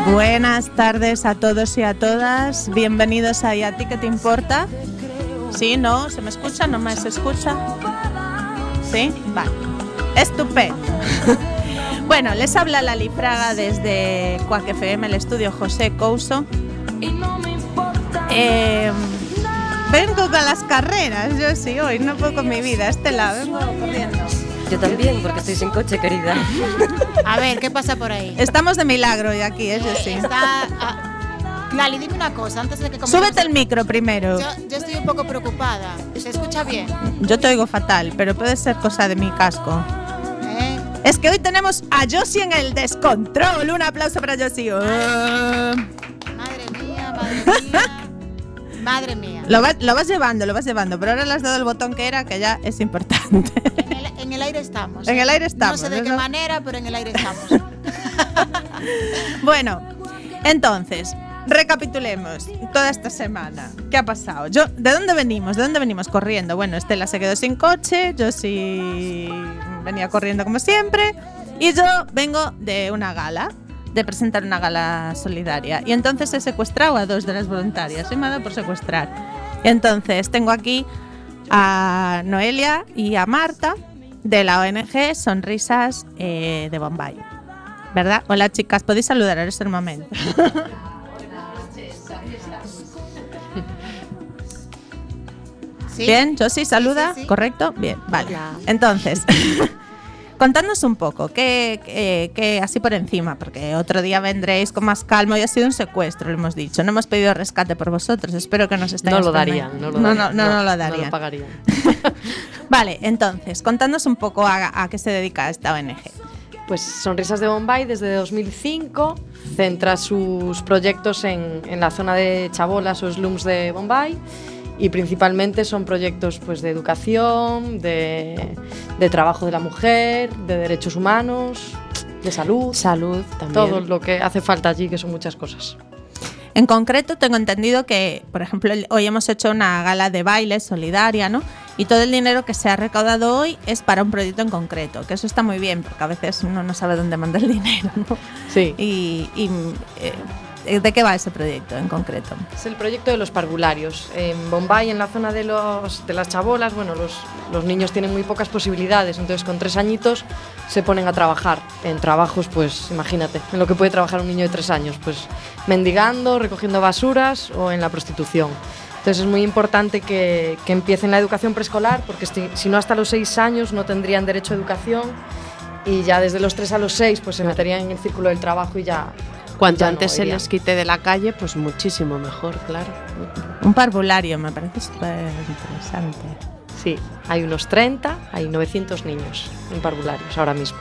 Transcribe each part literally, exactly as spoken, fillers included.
Buenas tardes a todos y a todas. Bienvenidos a ¿Y a ti qué te importa? ¿Sí? ¿No? ¿Se me escucha? ¿No me se escucha? ¿Sí? Vale. Estupendo. Bueno, les habla Lali Fraga desde Quack F M, el estudio José Couso. Eh, vengo con las carreras, yo sí, hoy no puedo con mi vida. Este lado, vengo corriendo. Yo también, porque estoy sin coche, querida. A ver, ¿qué pasa por ahí? Estamos de milagro hoy aquí, eso sí. Está, uh, Lali, dime una cosa, antes de que comencemos. Súbete el micro primero. Yo, yo estoy un poco preocupada. ¿Se escucha bien? Yo te oigo fatal, pero puede ser cosa de mi casco. ¿Eh? Es que hoy tenemos a Josie en el descontrol. Un aplauso para Josie. Oh. Madre mía, madre mía. Madre mía. Lo, va, lo vas llevando, lo vas llevando, pero ahora le has dado el botón que era, que ya es importante. En el, en el aire estamos. En el aire estamos. No sé de ¿no? qué manera, pero en el aire estamos. Bueno, entonces, recapitulemos toda esta semana. ¿Qué ha pasado? Yo, ¿de dónde venimos? ¿De dónde venimos corriendo? Bueno, Estela se quedó sin coche, yo sí venía corriendo como siempre, y yo vengo de una gala, de presentar una gala solidaria. Y entonces he secuestrado a dos de las voluntarias. Y me ha dado por secuestrar. Y entonces tengo aquí a Noelia y a Marta de la O N G Sonrisas eh, de Bombay. ¿Verdad? Hola, chicas. ¿Podéis saludar? Ahora es el momento. Buenas noches. Aquí estamos. ¿Sí? Bien, Josie, saluda. Sí, sí, sí. ¿Correcto? Bien, vale. Hola. Entonces, contadnos un poco, que, que, que así por encima, porque otro día vendréis con más calma. Hoy ha sido un secuestro, lo hemos dicho. No hemos pedido rescate por vosotros. Espero que nos estéis No lo darían, no lo no, darían. no, no, no, no lo darían. No lo pagarían. Vale, entonces, contadnos un poco a, a qué se dedica esta O N G. Pues Sonrisas de Bombay desde dos mil cinco centra sus proyectos en, en la zona de chabolas o slums de Bombay y principalmente son proyectos pues, de educación, de, de trabajo de la mujer, de derechos humanos, de salud, Salud también. todo lo que hace falta allí, que son muchas cosas. En concreto, tengo entendido que, por ejemplo, hoy hemos hecho una gala de baile solidaria, ¿no? Y todo el dinero que se ha recaudado hoy es para un proyecto en concreto, que eso está muy bien, porque a veces uno no sabe dónde mandar el dinero, ¿no? Sí. Y, y eh, ¿de qué va ese proyecto en concreto? Es el proyecto de los parvularios. En Bombay, en la zona de, los, de las chabolas, bueno, los, los niños tienen muy pocas posibilidades, entonces con tres añitos se ponen a trabajar en trabajos, pues imagínate, en lo que puede trabajar un niño de tres años, pues mendigando, recogiendo basuras o en la prostitución. Entonces es muy importante que, que empiecen la educación preescolar, porque si, si no hasta los seis años no tendrían derecho a educación y ya desde los tres a los seis pues se meterían en el círculo del trabajo y ya... Cuanto ya antes no se irían. les quite de la calle, pues muchísimo mejor, claro. Un parvulario, me parece súper interesante. Sí, hay unos treinta, hay novecientos niños en parvularios ahora mismo.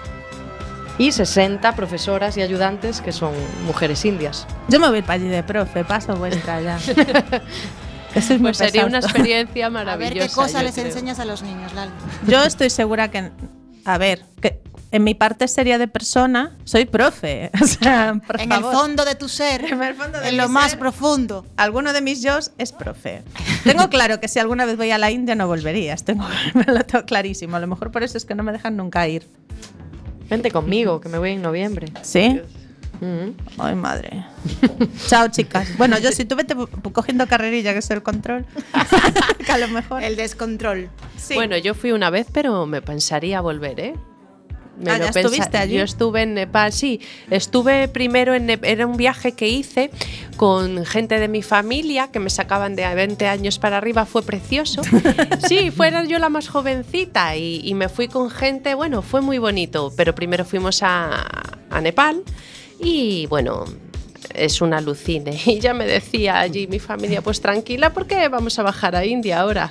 Y sesenta profesoras y ayudantes que son mujeres indias. Yo me voy para allí de profe, paso vuestra ya. Eso es muy Pues sería pesado. una experiencia A ver maravillosa. qué cosa yo les creo. enseñas a los niños, Lali. Yo estoy segura que, a ver, que en mi parte seria de persona soy profe. O sea, por En favor. el fondo de tu ser, En el fondo de en mi lo más ser. profundo. Alguno de mis yos es profe. Tengo claro que si alguna vez voy a la India no volverías. Tengo, me lo tengo clarísimo. A lo mejor por eso es que no me dejan nunca ir. Vente conmigo, que me voy en noviembre. ¿Sí? Mm. Ay, madre. Chao, chicas. Bueno, yo si tú vete cogiendo carrerilla, que es el control, que a lo mejor. El descontrol. Sí. Bueno, yo fui una vez, pero me pensaría volver, ¿eh? Me Ah, lo ¿ya pensa- estuviste allí? Yo estuve en Nepal, sí. Estuve primero en Nepal, era un viaje que hice con gente de mi familia que me sacaban de veinte años para arriba, fue precioso. Sí, fuera yo la más jovencita y, y me fui con gente, bueno, fue muy bonito, pero primero fuimos a, a Nepal y bueno, es un alucine. Y ya me decía allí mi familia, pues tranquila, porque vamos a bajar a India ahora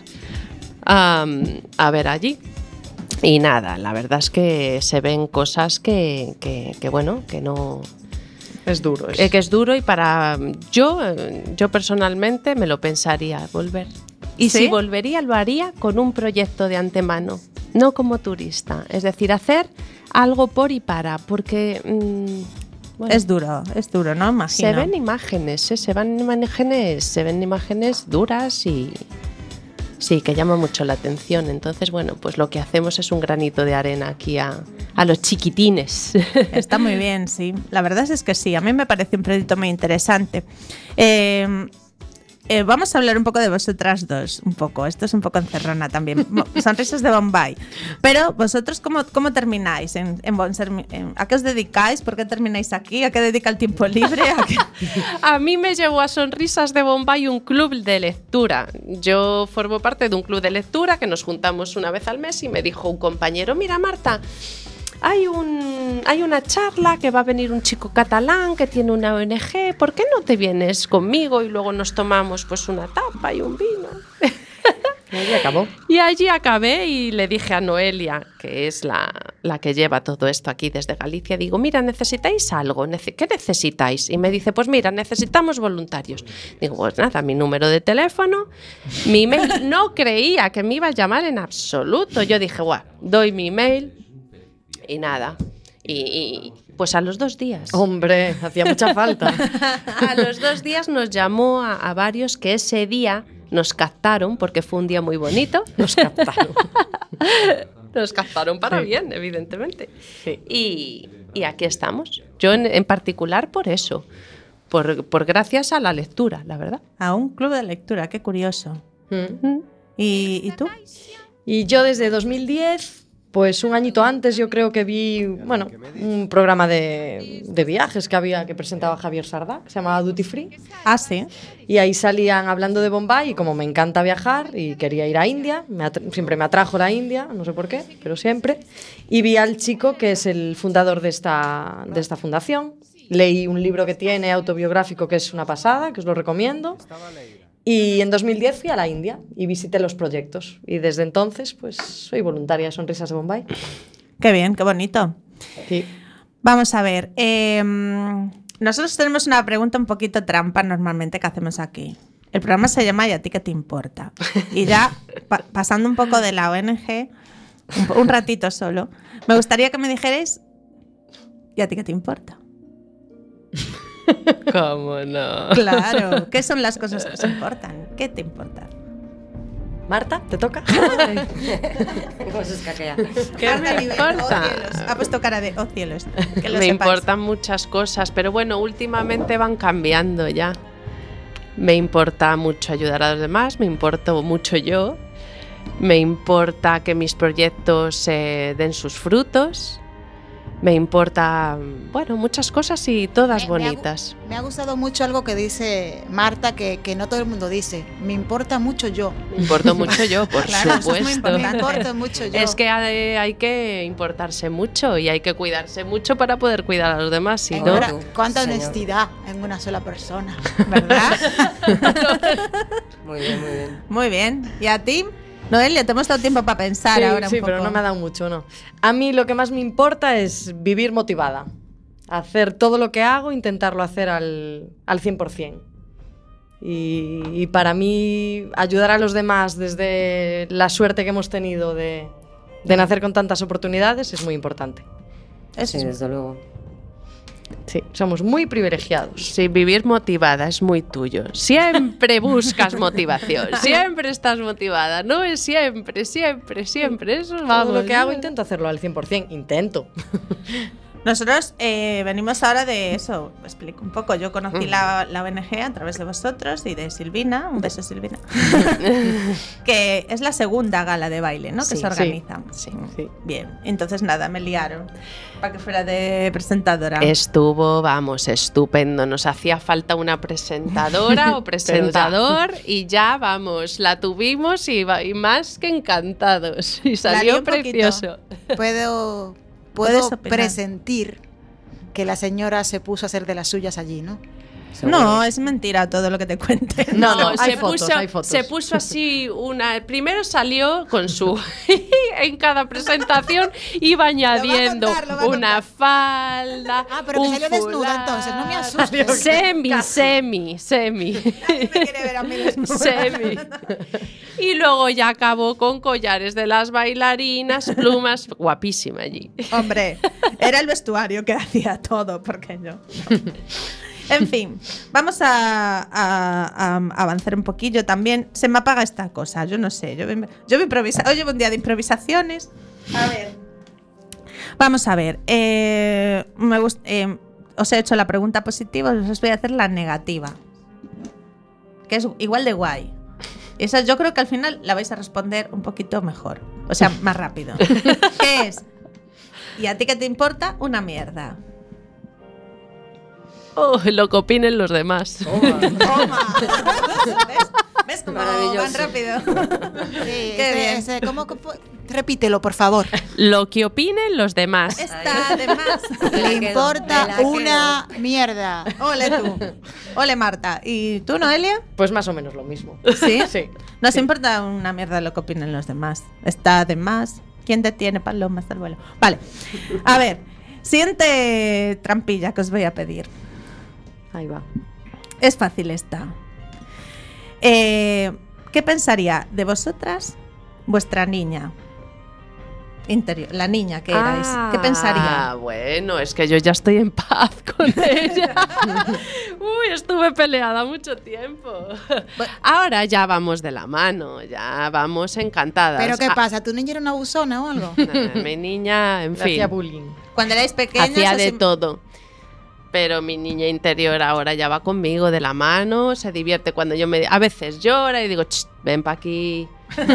um, a ver allí. Y nada, la verdad es que se ven cosas que, que, que bueno, que no... Es duro. Es. eh, que es duro y para... Yo, eh, yo personalmente me lo pensaría volver. Y ¿Sí? si volvería, lo haría con un proyecto de antemano, no como turista. Es decir, hacer algo por y para, porque... mmm, bueno, Es duro, es duro, ¿no? Imagino. se ven imágenes, ¿eh? se ven imágenes, se ven imágenes duras y... Sí, que llama mucho la atención. Entonces, bueno, pues lo que hacemos es un granito de arena aquí a, a los chiquitines. Está muy bien, sí. La verdad es que sí, a mí me parece un proyecto muy interesante. Eh, eh, vamos a hablar un poco de vosotras dos, un poco. Esto es un poco encerrona también. Sonrisas de Bombay. Pero vosotros, ¿cómo, cómo termináis en, en, en, ¿a qué os dedicáis? ¿Por qué termináis aquí? ¿A qué dedica el tiempo libre? ¿A, qué? A mí me llevó a Sonrisas de Bombay un club de lectura. Yo formo parte de un club de lectura que nos juntamos una vez al mes y me dijo un compañero, mira Marta, Hay, un, hay una charla que va a venir un chico catalán que tiene una O N G, ¿por qué no te vienes conmigo y luego nos tomamos pues una tapa y un vino? Y allí acabó. Y allí acabé y le dije a Noelia, que es la, la que lleva todo esto aquí desde Galicia, digo, mira, ¿necesitáis algo? ¿Qué necesitáis? Y me dice, pues mira, necesitamos voluntarios. Digo, pues nada, mi número de teléfono, mi email. No creía que me iba a llamar en absoluto. Yo dije, guau, doy mi email. Y nada, y, y pues a los dos días. Hombre, hacía mucha falta. A los dos días nos llamó a, a varios que ese día nos captaron, porque fue un día muy bonito. Nos captaron. Nos captaron para bien, evidentemente. Sí. Y, y aquí estamos. Yo en, en particular por eso, por, por gracias a la lectura, la verdad. A un club de lectura, qué curioso. Mm. ¿Y, y tú? Y yo desde dos mil diez... Pues un añito antes yo creo que vi, bueno, un programa de, de viajes que había que presentaba Javier Sardá, que se llamaba Duty Free. Ah, sí. Y ahí salían hablando de Bombay y como me encanta viajar y quería ir a India, me siempre me atrajo la India, no sé por qué, pero siempre. Y vi al chico que es el fundador de esta, de esta fundación. Leí un libro que tiene autobiográfico que es una pasada, que os lo recomiendo. Y en dos mil diez fui a la India y visité los proyectos. Y desde entonces, pues, soy voluntaria de Sonrisas de Bombay. Qué bien, qué bonito. Sí. Vamos a ver. Eh, nosotros tenemos una pregunta un poquito trampa normalmente que hacemos aquí. El programa se llama ¿Y a ti qué te importa? Y ya, pa- pasando un poco de la O N G, un, un ratito solo, me gustaría que me dijerais ¿y a ti qué te importa? ¿Cómo no? Claro, ¿qué son las cosas que os importan? ¿Qué te importa? Marta, ¿te toca? ¿Cómo se escaquea? ¿Qué Marta me Nivel, importa? oh cielos. Ha puesto cara de, oh cielos. Que lo Me sepáis. importan muchas cosas, pero bueno, últimamente van cambiando ya. Me importa mucho ayudar a los demás, me importa mucho yo, me importa que mis proyectos eh, den sus frutos, me importa, bueno, muchas cosas y todas Me- bonitas. Me ha, me ha gustado mucho algo que dice Marta, que, que no todo el mundo dice. Me importa mucho yo. Me importo mucho yo, por Claro, eso es muy supuesto. importante. Me importa mucho yo. Es que hay, hay que importarse mucho y hay que cuidarse mucho para poder cuidar a los demás, si no... Ahora, tú, cuánta señor. honestidad en una sola persona. ¿Verdad? Muy bien, muy bien. Muy bien. ¿Y a ti? Noelia, te hemos dado tiempo para pensar Sí, ahora un sí, poco. pero no me ha dado mucho, ¿no? A mí lo que más me importa es vivir motivada. Hacer todo lo que hago, intentarlo hacer al, al cien por ciento. Y, y para mí, ayudar a los demás desde la suerte que hemos tenido de, de nacer con tantas oportunidades es muy importante. Eso Sí, es- desde luego. Sí, somos muy privilegiados. Sí, vivir motivada es muy tuyo. Siempre buscas motivación, siempre estás motivada, no es siempre, siempre, siempre. Eso vamos. Todo lo que hago intento hacerlo al cien por ciento. Intento. Nosotros eh, venimos ahora de eso, explico un poco. Yo conocí la, la O N G a través de vosotros y de Silvina, un beso Silvina, que es la segunda gala de baile, ¿no? Que Sí, se organiza. sí, sí. Bien, entonces nada, me liaron para que fuera de presentadora. Estuvo, vamos, estupendo. Nos hacía falta una presentadora o presentador y ya, vamos, la tuvimos y, va- y más que encantados. Y lié salió un poquito. precioso. Puedo, Puedes puedo opinar. presentir que la señora se puso a hacer de las suyas allí, ¿no? No, es mentira todo lo que te cuente. No, no, hay se, fotos, puso, hay fotos. se puso así una. Primero salió con su. En cada presentación iba añadiendo contar, lo va a una falda. Ah, pero que un salió desnuda, entonces, no me asustes. Semi, semi, semi. Me quiere ver a mí desnuda. Semi. Y luego ya acabó con collares de las bailarinas, plumas, guapísima allí. Hombre, era el vestuario que hacía todo, porque yo. En fin, vamos a, a, a avanzar un poquillo también. Se me apaga esta cosa, yo no sé. Yo, voy- yo voy a improvisar. Hoy llevo un día de improvisaciones. A ver. Vamos a ver. Eh, me gust- eh, os he hecho la pregunta positiva, os voy a hacer la negativa. Que es igual de guay. Esa yo creo que al final la vais a responder un poquito mejor. O sea, más rápido. ¿Qué es? ¿Y a ti qué te importa? Una mierda. Oh, lo que opinen los demás. ¡Toma! ¿Ves? ¿Ves cómo Maravilloso. van rápido? Sí, Qué ese- bien. ese- ¿cómo que fue? Repítelo, por favor. Lo que opinen los demás. Está de más. Me la Le quedo, importa me la una mierda. Ole tú. Ole Marta. ¿Y tú, Noelia? Pues más o menos lo mismo. ¿Sí? Sí. Nos importa una mierda lo que opinen los demás. Está de más. ¿Quién detiene palomas al vuelo? Vale. A ver. Siguiente trampilla que os voy a pedir. Ahí va. Es fácil esta. Eh, ¿Qué pensaría de vosotras vuestra niña interior? La niña que erais. ¿Qué pensaría? Ah, bueno, es que yo ya estoy en paz con ella. Uy, estuve peleada mucho tiempo. Ahora ya vamos de la mano, ya vamos encantadas. ¿Pero qué Ah, pasa? ¿Tu niña era una abusona o algo? no, mi niña, en Le hacía fin, bullying. Cuando erais pequeñas. hacía os de im- todo. Pero mi niña interior ahora ya va conmigo de la mano, se divierte cuando yo me... A veces llora y digo, "Ch, ven pa' aquí,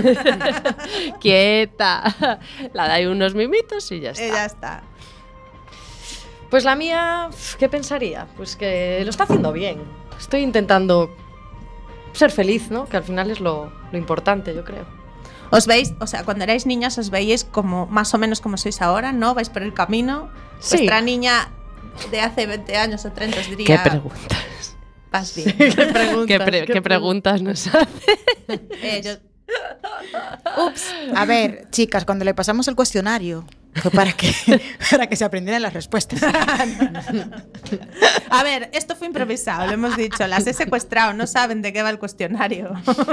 quieta". La doy unos mimitos y ya está. Eh, ya está. Pues la mía, ¿qué pensaría? Pues que lo está haciendo bien. Estoy intentando ser feliz, ¿no? Que al final es lo, lo importante, yo creo. Os veis, o sea, cuando erais niñas os veíais como más o menos como sois ahora, ¿no? Vais por el camino. Sí. Vuestra niña de hace veinte años o treinta os diría. ¿Qué preguntas? Vas bien. ¿Qué preguntas? ¿Qué, pre- qué preguntas nos hace? Eh, yo- Ups. A ver, chicas, cuando le pasamos el cuestionario, fue para que, para que se aprendieran las respuestas. A ver, esto fue improvisado, lo hemos dicho. Las he secuestrado, no saben de qué va el cuestionario.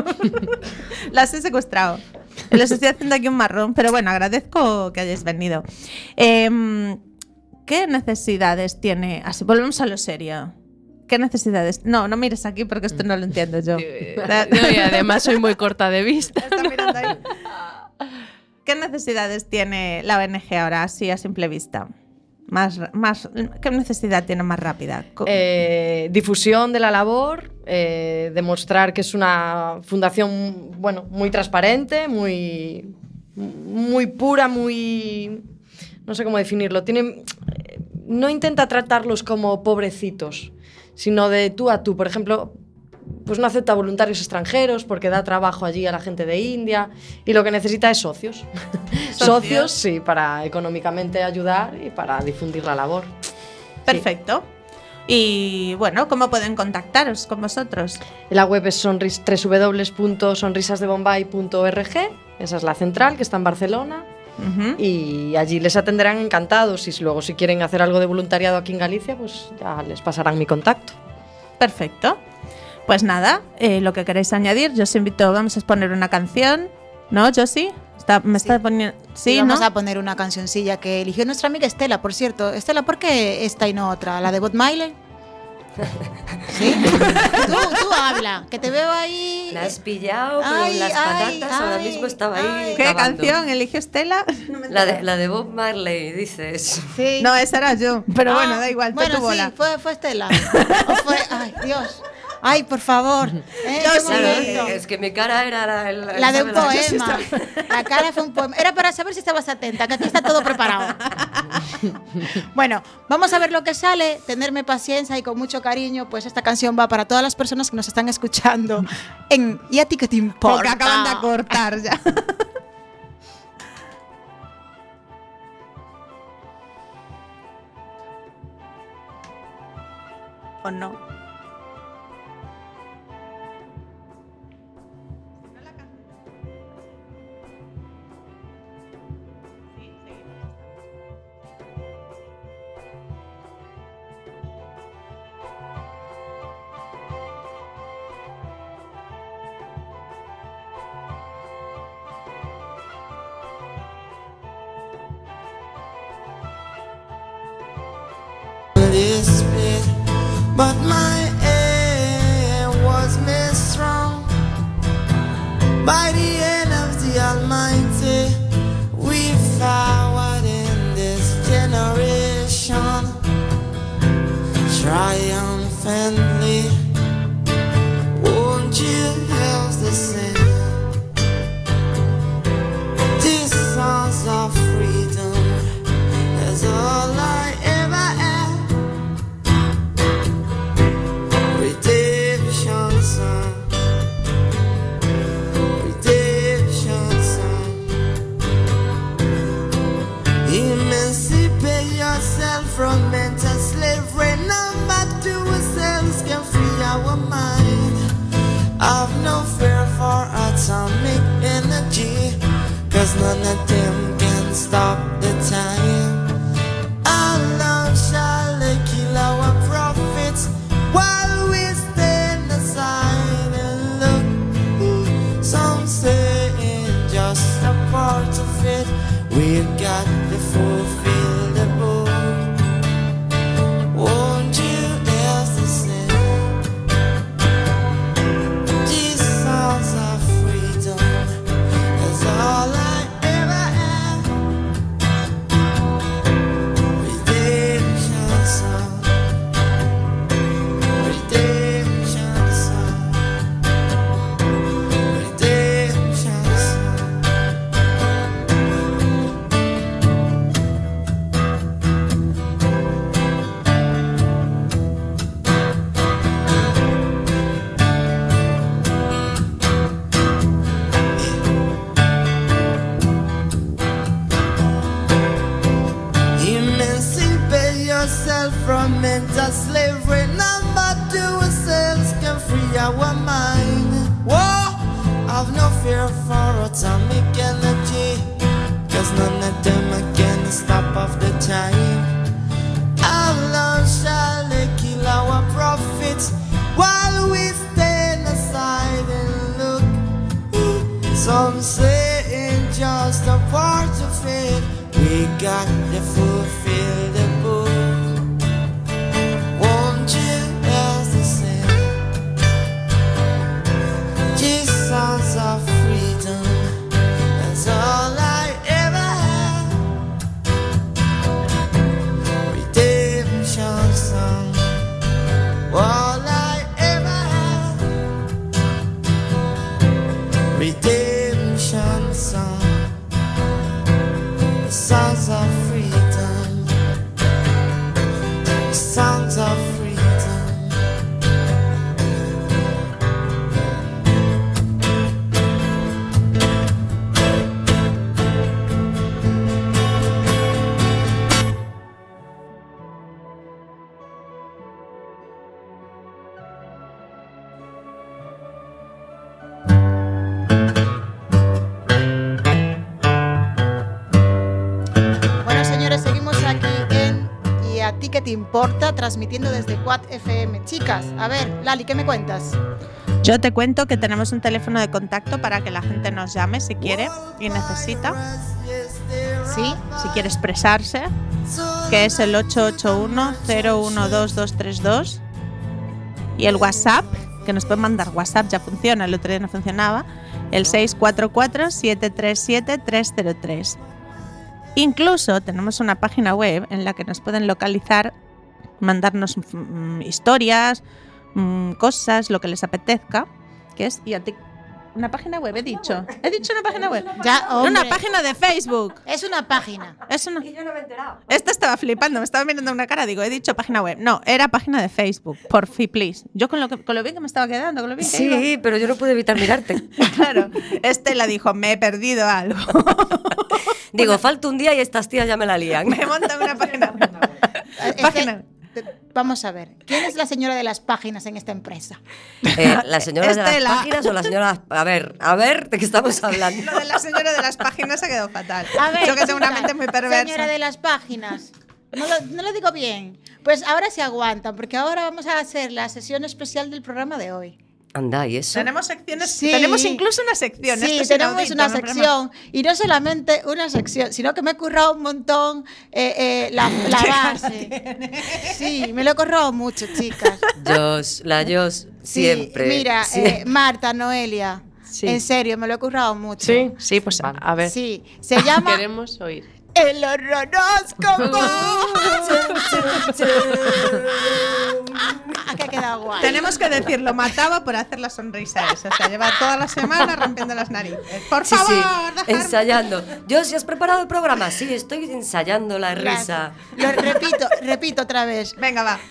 Las he secuestrado. Les estoy haciendo aquí un marrón, pero bueno, agradezco que hayáis venido. Em, ¿Qué necesidades tiene? Así, volvemos a lo serio. ¿Qué necesidades? No, no mires aquí porque esto no lo entiendo yo. Yo, y además soy muy corta de vista. Está mirando ahí. ¿Qué necesidades tiene la O N G ahora, así a simple vista? Más, más, ¿Qué necesidad tiene más rápida? Co- Eh, difusión de la labor, eh, demostrar que es una fundación, bueno, muy transparente, muy, muy pura, muy... no sé cómo definirlo. Tiene, eh, no intenta tratarlos como pobrecitos, sino de tú a tú. Por ejemplo, pues no acepta voluntarios extranjeros porque da trabajo allí a la gente de India y lo que necesita es socios. Socios, sí, para económicamente ayudar y para difundir la labor. Perfecto. Y bueno, ¿cómo pueden contactaros con vosotros? La web es sonris, doble u doble u doble u punto sonrisas de bombay punto org, esa es la central que está en Barcelona. Ujú. Y allí les atenderán encantados y luego si quieren hacer algo de voluntariado aquí en Galicia, pues ya les pasarán mi contacto. Perfecto. Pues nada, eh, lo que queréis añadir, yo os invito, vamos a poner una canción, ¿no, Josie? Está, me está poniendo... Sí, y vamos ¿no? a poner una cancioncilla que eligió nuestra amiga Estela, por cierto. Estela, ¿por qué esta y no otra? ¿La de Bob Marley? ¿Sí? tú, tú habla, que te veo ahí. La has pillado, pero Ay, las ay, patatas ahora ay, mismo estaba ay. ahí. ¿Qué cavando. canción eligió Estela? La de, la de Bob Marley, dices. Sí. No, esa era yo. Pero Ah, bueno, da igual, te Bueno, tu bola. sí, fue, fue Estela. O fue, ay, Dios. Ay, por favor. Eh, qué Yo sí. Claro, momento. es que mi cara era la, la, La de un ¿sabes? poema. La cara fue un poema. Era para saber si estabas atenta, que aquí está todo preparado. Bueno, vamos a ver lo que sale. Tenerme paciencia y con mucho cariño, pues esta canción va para todas las personas que nos están escuchando en ¿Y a ti qué te importa? Porque acaban de cortar ya. ¿O no? Desespero but my aim was made strong by the hand of the Almighty. We forward in this generation triumphantly. Won't you help the sing these songs of freedom? That's all I ever had. Redemption song, redemption song. Emancipate yourself from mental slavery. Number two ourselves can free our mind. I've no fear for atomic energy, 'cause none of them can stop the time. Our love shall kill our prophets while we stand aside and look. Some say it's just a part of it. We've got to fulfill the book. Won't you else to sing these songs of freedom? That's all I ever had. Redemption song, redemption song, redemption song. Emancipate yourself from mental slavery. Number two ourselves can free our mind. Whoa, I've no fear for atomic energy, 'cause none of them can stop off the time. Our love shall kill our prophets while we stand aside and look. Some say it's just a part of it. We got to fulfill the book. Won't you else to sing these songs of freedom? That's all I ever had. Redemption song, all I ever had. Redemption song, songs of freedom, songs of freedom. Bueno, señores, seguimos aquí en ¿Y a ti qué te importa? Transmitiendo desde Quad F M. Chicas, a ver, Lali, ¿qué me cuentas? Yo te cuento que tenemos un teléfono de contacto para que la gente nos llame si quiere y necesita, ¿Sí? si quiere expresarse, que es el ocho ocho uno, cero uno dos, dos tres dos, y el WhatsApp, que nos pueden mandar WhatsApp, ya funciona, el otro día no funcionaba, el seis cuatro cuatro, siete tres siete, tres cero tres. Incluso tenemos una página web en la que nos pueden localizar, mandarnos mm, historias, mm, cosas, lo que les apetezca, que es y a ti, una página web, he dicho. He dicho una página web. Ya, hombre. Una página de Facebook. Es una página. Es una... Y yo no me he enterado. Esta estaba flipando, me estaba mirando una cara, digo, he dicho página web. No, era página de Facebook, por fin, please. Yo con lo, que, con lo bien que me estaba quedando, con lo bien que iba. Sí, pero yo no pude evitar mirarte. Claro, Estela dijo, me he perdido algo. Digo, falta un día y estas tías ya me la lían. Me montan una página web. Este, Página. Vamos a ver, ¿quién es la señora de las páginas en esta empresa? Eh, ¿La señora de Estela. las páginas o la señora...? A ver, a ver, ¿de qué estamos hablando? Lo de la señora de las páginas se quedó fatal. A ver, Yo que tengo una chicas, mente muy perversa. señora de las páginas. No lo, no lo digo bien. Pues ahora se aguantan, porque ahora vamos a hacer la sesión especial del programa de hoy. Anda, ¿y eso? Tenemos secciones, Sí. tenemos incluso una sección. Sí, Esto es tenemos inaudito, una no podemos- sección. Y no solamente una sección, sino que me he currado un montón eh, eh, la, la base. Sí, me lo he currado mucho, chicas. Jos, la Jos, Sí, siempre. mira, siempre. eh, Marta, Noelia, Sí. en serio, me lo he currado mucho. Sí. Sí, pues a, a ver. Sí, se llama Queremos oír. El Horroróscopo. ¿A qué ha quedado guay? Tenemos que decirlo, mataba por hacer la sonrisa esa. O sea, lleva toda la semana rompiendo las narices. Por Sí, favor, sí, dejarme. ensayando. Jos, ¿si has preparado el programa? Sí, estoy ensayando la risa. Lo repito, repito otra vez. Venga, va.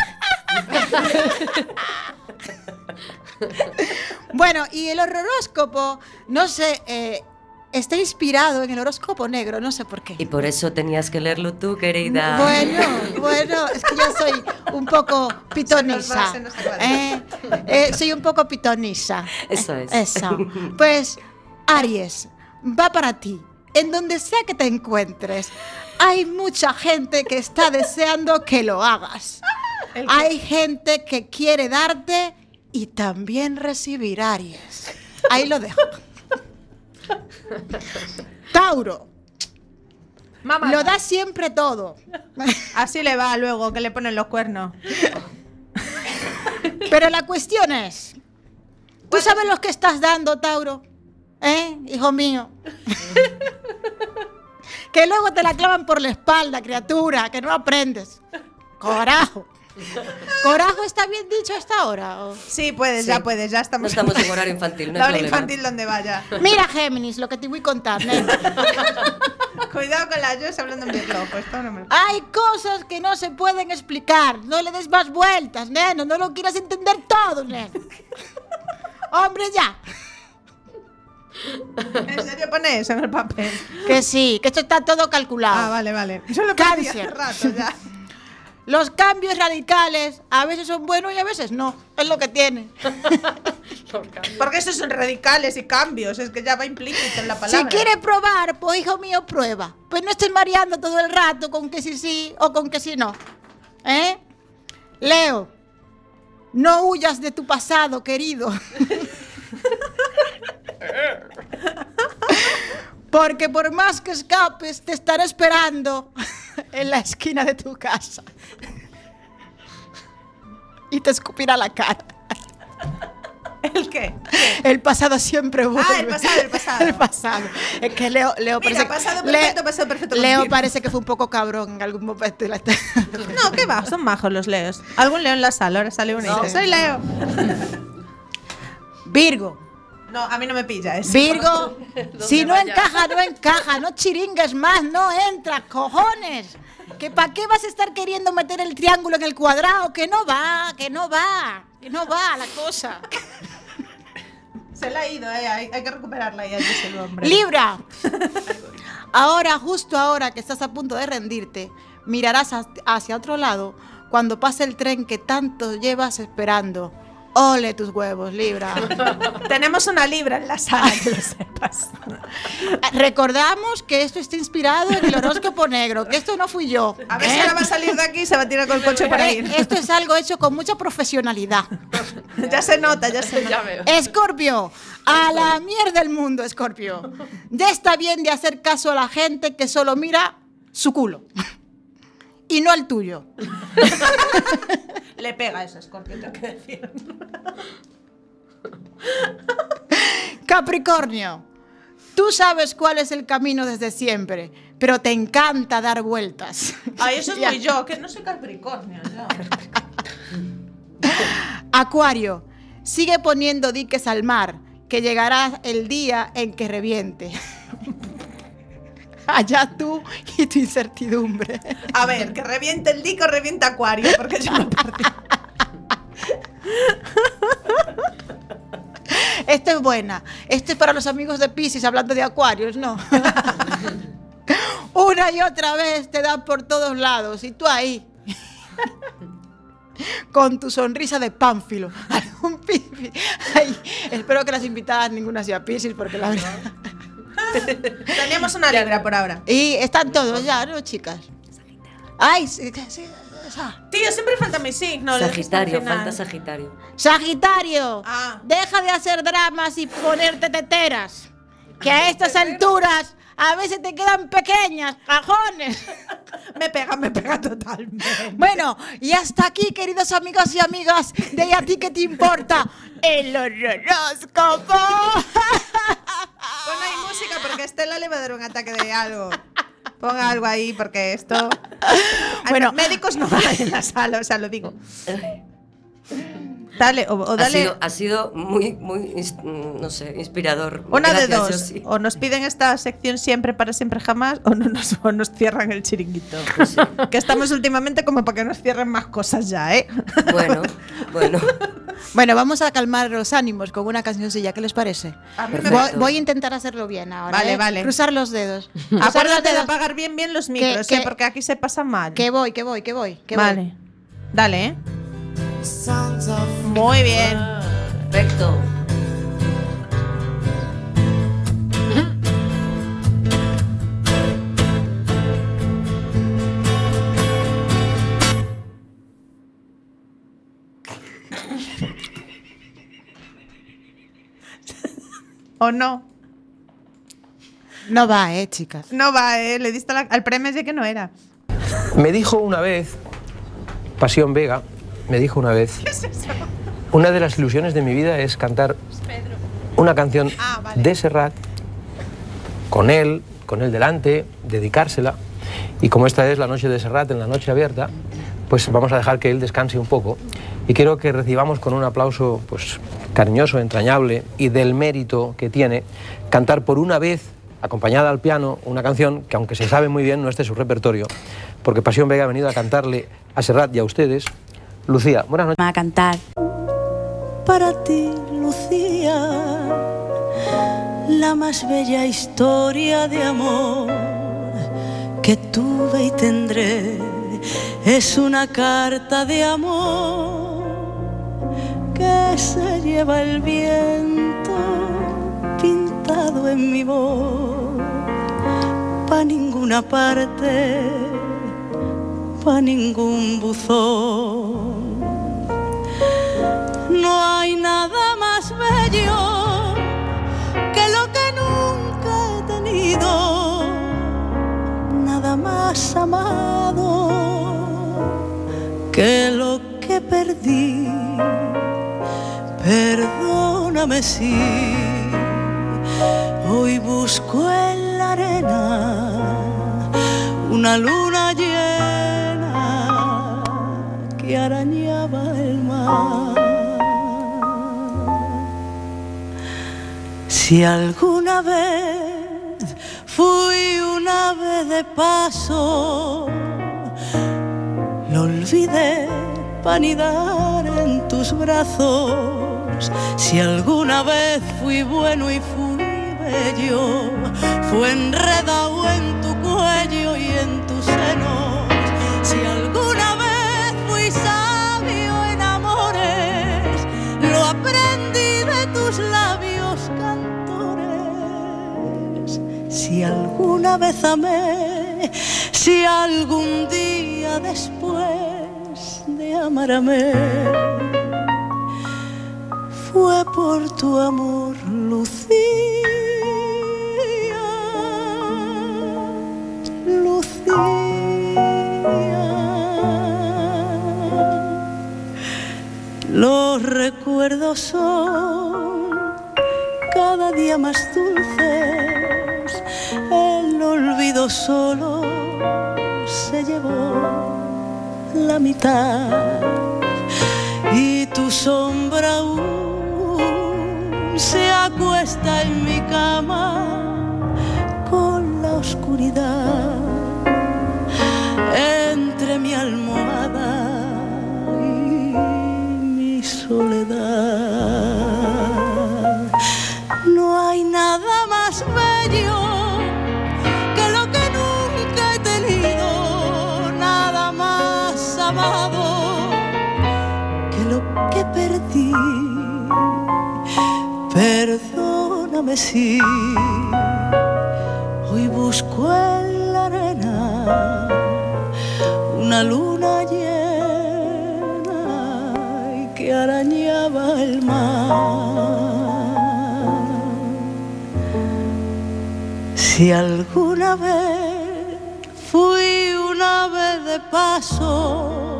Bueno, y el horroróscopo, no sé, eh, está inspirado en el horóscopo negro, no sé por qué. Y por eso tenías que leerlo tú, querida. Bueno, bueno, es que yo soy un poco pitonisa. Se nos va, se nos va. ¿eh? Eh, soy un poco pitonisa. Eso es. Eso. Pues, Aries, va para ti. En donde sea que te encuentres, hay mucha gente que está deseando que lo hagas. ¿El qué? Hay gente que quiere darte y también recibir, Aries. Ahí lo dejo. Tauro, Mamá. lo da siempre todo. Así le va luego, que le ponen los cuernos. Pero la cuestión es, ¿tú sabes lo que estás dando, Tauro? ¿Eh, hijo mío? Que luego te la clavan por la espalda, criatura, que no aprendes. Corajo. ¿Corajo está bien dicho hasta ahora? ¿O? Sí, puedes, Sí. ya puedes, ya No estamos. estamos en horario infantil, no La hay hora problema. infantil donde vaya. Mira, Géminis, lo que te voy a contar, nena. Cuidado con la Jos hablando en virloco. Esto no me lo... Hay cosas que no se pueden explicar. No le des más vueltas, neno. No lo quieras entender todo, neno. Hombre, ya. ¿En serio pone eso en el papel? Que sí, que esto está todo calculado. Ah, vale, vale. Yo lo perdí hace Cáncer. rato ya. Los cambios radicales a veces son buenos y a veces no. Es lo que tiene. Porque esos son radicales y cambios. Es que ya va implícito en la palabra. Si quieres probar, pues hijo mío, prueba. Pues no estés mareando todo el rato con que sí sí o con que sí no. ¿Eh? Leo, no huyas de tu pasado, querido. Porque por más que escapes, te estará esperando en la esquina de tu casa. Y te escupirá la cara. ¿El qué? El pasado siempre vuelve. Ah, el pasado, el pasado. El pasado. Es que Leo, Leo Mira, parece pasado Le- perfecto, pasado perfecto Leo contigo. parece que fue un poco cabrón en algún momento. de la- No, ¿qué va? Son majos los leos. Algún leo en la sala, ahora sale uno y dice, soy Leo. Virgo. No, a mí no me pilla eso. Virgo, si no vaya? encaja, no encaja, no chiringues más, no entra, cojones. ¿Que para qué vas a estar queriendo meter el triángulo en el cuadrado? Que no va, que no va, que no va la cosa. Se la ha ido, eh. Hay, hay que recuperarla ya, dice el hombre. Libra, ahora, justo ahora que estás a punto de rendirte, mirarás ha- hacia otro lado cuando pase el tren que tanto llevas esperando. Ole tus huevos, Libra. Tenemos una libra en la sala, que lo sepas. Recordamos que esto está inspirado en el horóscopo negro, que esto no fui yo. A ver ¿eh? si ahora va a salir de aquí y se va a tirar con el coche por ahí. Eh, Esto es algo hecho con mucha profesionalidad. Ya se nota, ya se Ya nota. veo. Escorpio, a la mierda del mundo, Escorpio. Ya está bien de hacer caso a la gente que solo mira su culo. Y no el tuyo. Le pega eso, Scorpio, tengo que decir. Capricornio, tú sabes cuál es el camino desde siempre, pero te encanta dar vueltas. Ay, eso es Ya. muy yo, que no soy Capricornio. yo. Acuario, sigue poniendo diques al mar, que llegará el día en que reviente. Allá tú y tu incertidumbre. A ver, que reviente el dico, revienta Acuario, porque yo me perdí. Esta es buena. Esto es para los amigos de Piscis hablando de Acuarios, ¿no? Una y otra vez te dan por todos lados y tú ahí. Con tu sonrisa de pánfilo. Algún Piscis. Ay, espero que las invitadas ninguna sea Piscis porque la verdad. Teníamos una libra por ahora. Y están todos ya, ¿no, chicas? Ay, sí, sí. Tío, siempre falta mi signo. Sagitario, falta Sagitario. Sagitario, Ah. deja de hacer dramas y ponerte teteras. Que a estas alturas a veces te quedan pequeñas, cajones. Me pega, me pega totalmente. Bueno, y hasta aquí, queridos amigos y amigas de ¿Y a ti qué te importa? El horóscopo. Pon ahí música porque a Estela le va a dar un ataque de algo. Ponga algo ahí porque esto... Bueno. médicos no van en la sala, o sea, lo digo. Dale, o, o Ha dale... sido, ha sido muy, muy, ins- no sé, inspirador. Una de Gracias, dos, Josi. o nos piden esta sección siempre para siempre jamás o, no nos, o nos cierran el chiringuito. Pues sí. Que estamos últimamente como para que nos cierren más cosas ya, ¿eh? Bueno, bueno. Bueno, vamos a calmar los ánimos con una cancioncilla, ¿qué les parece? A mí me Perfecto. Voy, voy a intentar hacerlo bien ahora. Vale, ¿eh? vale. Cruzar los dedos. Cruzar los Acuérdate de dedos. apagar bien bien los micros, que- ¿eh? Porque aquí se pasa mal. Que voy, que voy, que voy. Que voy. Vale. Dale, ¿eh? Songs of Muy bien. Perfecto. ¿O no? No va, eh, chicas. No va, ¿eh? Le diste la- al premio de que no era. Me dijo una vez, Pasión Vega, me dijo una vez, una de las ilusiones de mi vida es cantar una canción Ah, vale. de Serrat, con él, con él delante, dedicársela. Y como esta es la noche de Serrat, en la noche abierta, pues vamos a dejar que él descanse un poco. Y quiero que recibamos con un aplauso pues, cariñoso, entrañable y del mérito que tiene cantar por una vez, acompañada al piano, una canción que aunque se sabe muy bien no esté en su repertorio, porque Pasión Vega ha venido a cantarle a Serrat y a ustedes. Lucía, buenas noches. Va a cantar. Para ti, Lucía, la más bella historia de amor que tuve y tendré es una carta de amor que se lleva el viento pintado en mi voz, pa' ninguna parte, pa' ningún buzón. No hay nada más bello que lo que nunca he tenido, nada más amado que lo que perdí. Perdóname si hoy busco en la arena una luna llena que arañaba el mar. Si alguna vez fui un ave de paso, lo olvidé para anidar en tus brazos. Si alguna vez fui bueno y fui bello, fue enredado en tu cuello y en tus senos. Si alguna vez fui sabio en amores, lo aprendí de tus labios cantores. Si alguna vez amé, si algún día después de amarme, fue por tu amor, Lucía, Lucía. Los recuerdos son cada día más dulces, el olvido solo se llevó la mitad y tu sombra aún se acuesta en mi cama con la oscuridad entre mi almohada y mi soledad. No hay nada más bello que lo que nunca he tenido, nada más amado que lo que perdí. Perdóname si hoy busco en la arena una luna llena Si alguna vez fui un ave de paso,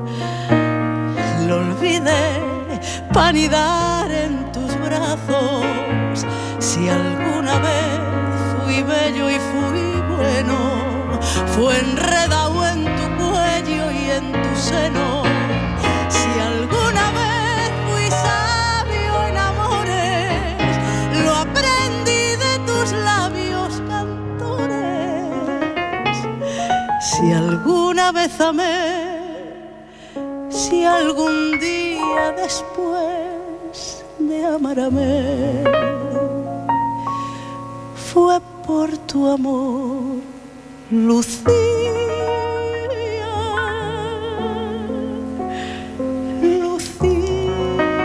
lo olvidé para anidar en tus brazos. Si alguna vez fui bello y fui bueno, fue enredado en tu cuello y en tu seno. Si alguna vez fui sabio en amores, lo aprendí de tus labios cantores. Si alguna vez amé, si algún día después de amarme, fue por tu amor, Lucía, Lucía.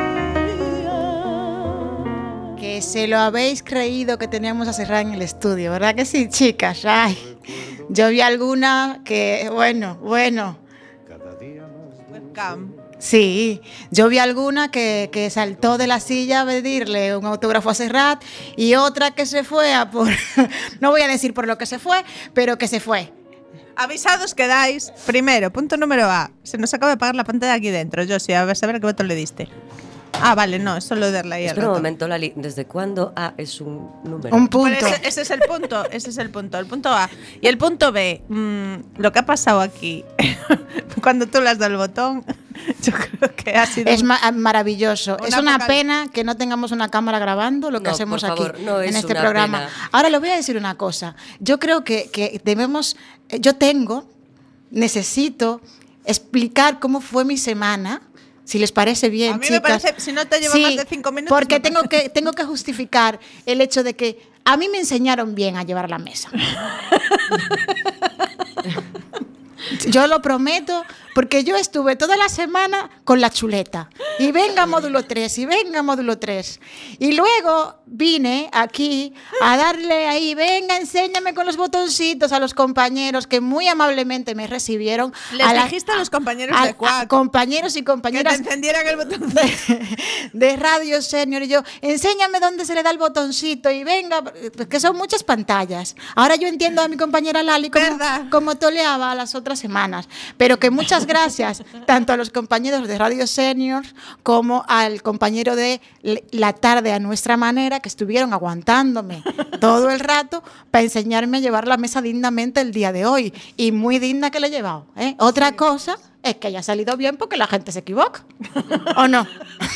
Que se lo habéis creído que teníamos a Serrat en el estudio, ¿verdad que sí, chicas? Ay, yo vi alguna que, bueno, bueno. Webcam. Sí, yo vi alguna que, que saltó de la silla a pedirle un autógrafo a Serrat y otra que se fue a por... No voy a decir por lo que se fue, pero que se fue. Avisados quedáis. Primero, punto número A. Se nos acaba de apagar la pantalla aquí dentro. Yo sí, a ver, a ver qué botón le diste. Ah, vale, no, es solo darle ahí al Espera un ratón. momento, Lali. ¿Desde cuándo A es un número? Un punto. Pero ese, ese es el punto, ese es el punto, el punto A. Y el punto B, mmm, lo que ha pasado aquí, cuando tú le has dado el botón, yo creo que ha sido... Es ma- maravilloso. Una es una vocal- pena que no tengamos una cámara grabando lo que No, hacemos por aquí favor, no es en este una programa. pena. Ahora le voy a decir una cosa. Yo creo que, que debemos, eh, yo tengo, necesito explicar cómo fue mi semana. Si les parece bien, A mí chicas. me parece, si no te lleva Sí, más de cinco minutos... porque me tengo parece- que, tengo que justificar el hecho de que a mí me enseñaron bien a llevar la mesa. Yo lo prometo, porque yo estuve toda la semana con la chuleta. Y venga módulo tres, y venga módulo tres. Y luego vine aquí a darle ahí, venga, enséñame con los botoncitos a los compañeros que muy amablemente me recibieron. Les a la- dijiste a los compañeros a- de Quack a compañeros y que te compañeras encendieran el botón. de, de Radio Senior y yo, enséñame dónde se le da el botoncito y venga, que son muchas pantallas. Ahora yo entiendo a mi compañera Lali como, ¿Verdad? como toleaba las otras semanas, pero que muchas gracias tanto a los compañeros de Radio Senior como al compañero de La Tarde a Nuestra Manera, que estuvieron aguantándome todo el rato para enseñarme a llevar la mesa dignamente el día de hoy, y muy digna que le he llevado, ¿eh? Otra cosa es que haya salido bien porque la gente se equivoca, ¿o no?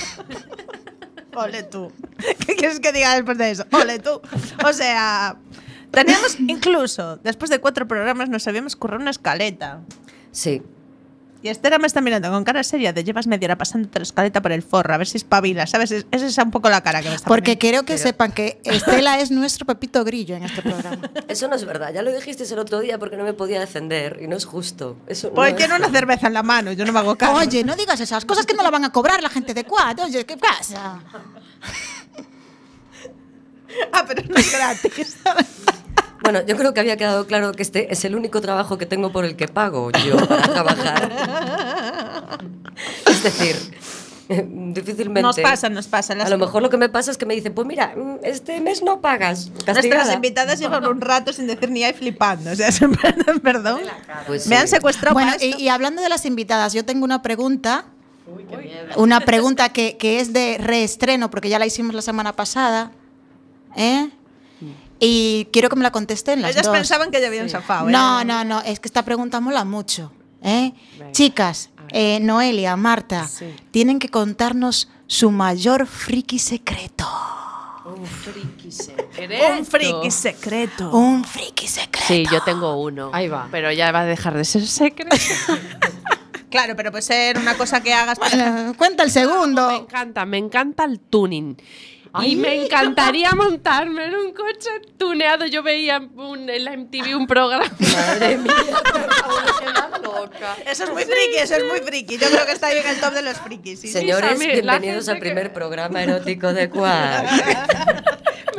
Ole tú. ¿Qué quieres que diga después de eso? Ole tú. O sea, teníamos incluso, después de cuatro programas, nos habíamos currado una escaleta. Sí. Y Esther me está mirando con cara seria de llevas media hora pasándote la escaleta por el forro, a ver si espabila, ¿sabes? Es- Esa es un poco la cara que me está Porque poniendo. quiero que sepan que Estela es nuestro Pepito Grillo en este programa. Eso no es verdad. Ya lo dijiste el otro día porque no me podía defender y no es justo. Eso Pues no tiene es una cerveza en la mano, yo no me hago caso. Oye, no digas esas cosas que no la van a cobrar la gente de Quad. Oye, ¿qué pasa? Ah, pero no es gratis. Bueno, yo creo que había quedado claro que este es el único trabajo que tengo por el que pago yo para trabajar. Es decir, difícilmente. Nos pasa, nos pasa. Las, A lo mejor lo que me pasa es que me dicen, pues mira, mm, este mes no pagas. nuestras Castigada. invitadas llevan un rato sin decir ni hay flipando. O sea, siempre, perdón. Pues Me sí. han secuestrado Bueno, para esto. y, y hablando de las invitadas, yo tengo una pregunta. Una pregunta que, que es de reestreno, porque ya la hicimos la semana pasada. ¿Eh? Y quiero que me la contesten las Ellas dos. pensaban que ya habían zafado. ¿eh? No, no, no, es que esta pregunta mola mucho. ¿Eh? Chicas, eh, Noelia, Marta, Sí. tienen que contarnos su mayor friki secreto. Un friki secreto. Un friki secreto. Un friki secreto. Sí, yo tengo uno. Ahí va. Pero ya va a dejar de ser secreto. Claro, pero puede ser una cosa que hagas. Para... Bueno, cuenta el Me segundo. encanta, me encanta el tuning. Ay. Y me encantaría montarme en un coche tuneado. Yo veía un- en la M T V un programa. Madre mía. loca. Eso es muy friki, eso es muy friki. Yo creo que está ahí en el top de los frikis. Sí, sí. Señores, Sí, a mí, la bienvenidos gente al primer que- programa erótico de Quack.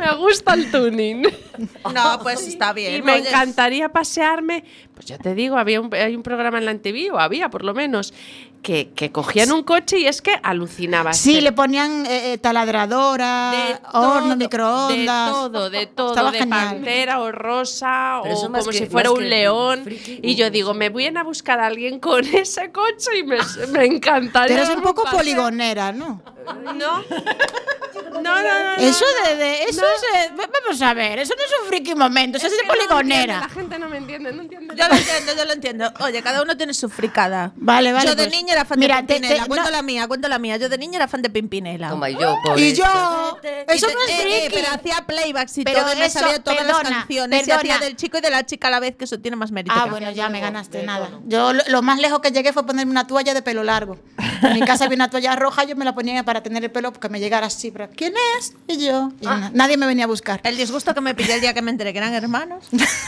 Me gusta el tuning. No, pues está bien. Y me Oye, encantaría pasearme. Pues yo te digo, había un, hay un programa en la T V, o había por lo menos, que, que cogían un coche y es que alucinabas. Sí, Te- le ponían eh, eh, taladradora, de horno, todo, microondas. De todo, de todo, Estaba de genial. pantera o rosa Pero eso o más como que- si fuera más un que león. friki, Y yo un- digo, me vienen a buscar a alguien con ese coche y me, me encantaría. Pero es un dar poco paseo. poligonera, ¿no? No. No, no, no. no. Eso de, de eso No. es, eh, vamos a ver, eso no es un friki momento, eso es, de que no entiende, poligonera. la gente no me entiende, no entiende. Yo lo entiendo, yo lo entiendo. Oye, cada uno tiene su fricada. Vale, vale, Yo de pues, niña era fan mira, de te- Pimpinela. te- Cuento no. la mía, cuento la mía. Yo de niña era fan de Pimpinela. Toma, y yo, por Y eso. yo, eso Y no te- es eh, eh, friki. pero hacía playbacks y Pero todo, y me eso, sabía todas perdona, las canciones. Y perdona. hacía del chico y de la chica a la vez, que eso tiene más mérito. Ah, que- bueno, ya me ganaste nada. Yo lo, lo más lejos que llegué fue ponerme una toalla de pelo largo. En mi casa había una toalla roja, yo me la ponía para tener el pelo que me llegara así. Pero, ¿quién es? Y yo. Y na- nadie me venía a buscar. El disgusto que me pillé el día que me enteré que eran hermanos.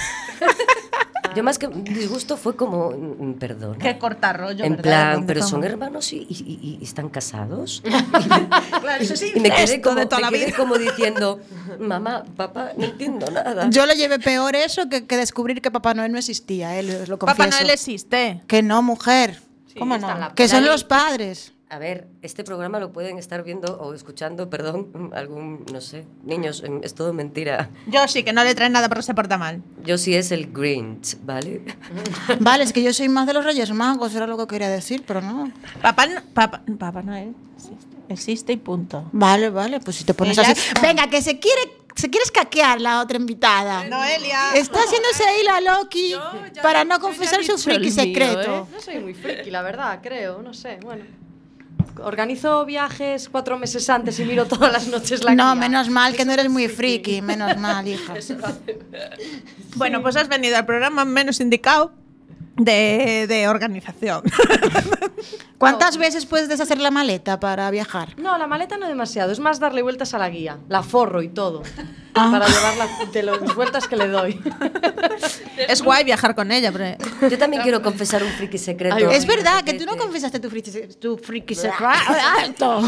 Yo más que disgusto fue como, mm, perdona. Qué cortar rollo, En ¿verdad? plan, ¿Dónde pero cómo? son hermanos y, y- y- y están casados. Claro, eso sí, Y me quedé incesto como, de toda me la quedé vida. como diciendo, mamá, papá, no entiendo nada. Yo lo llevé peor eso que, que descubrir que Papá Noel no existía, él lo confieso. Papá Noel existe. Que no, mujer. ¿Cómo está en no? la Que son Dale. los padres. A ver, este programa lo pueden estar viendo o escuchando, perdón, algún, no sé, niños, em, es todo mentira. Yo sí, que no le traen nada porque se porta mal. Yo sí es el Grinch, ¿vale? Vale, es que yo soy más de los Reyes Magos, era lo que quería decir, pero no. Papá, no- papá, Papá Noel existe, existe y punto. Vale, vale, pues si te pones Y ya así. está. Venga, que se quiere, se quiere escaquear la otra invitada. Noelia. Está haciéndose ahí la Loki ya- para no yo ya confesar he su dicho el friki mío, secreto. No soy muy friki, la verdad, creo, no sé, bueno. Organizo viajes cuatro meses antes y miro todas las noches la No, guía. menos mal que no eres muy friki, menos mal, hija. Bueno, pues has venido al programa menos indicado de, de organización. ¿Cuántas veces puedes deshacer la maleta para viajar? No, la maleta no demasiado, es más darle vueltas a la guía. La forro y todo. Ah. Para llevarla de las vueltas que le doy. Es guay viajar con ella, pero Yo también quiero confesar un friki secreto. Ay, Es verdad que tú no confesaste tu friki, tu friki secreto. ¡Alto!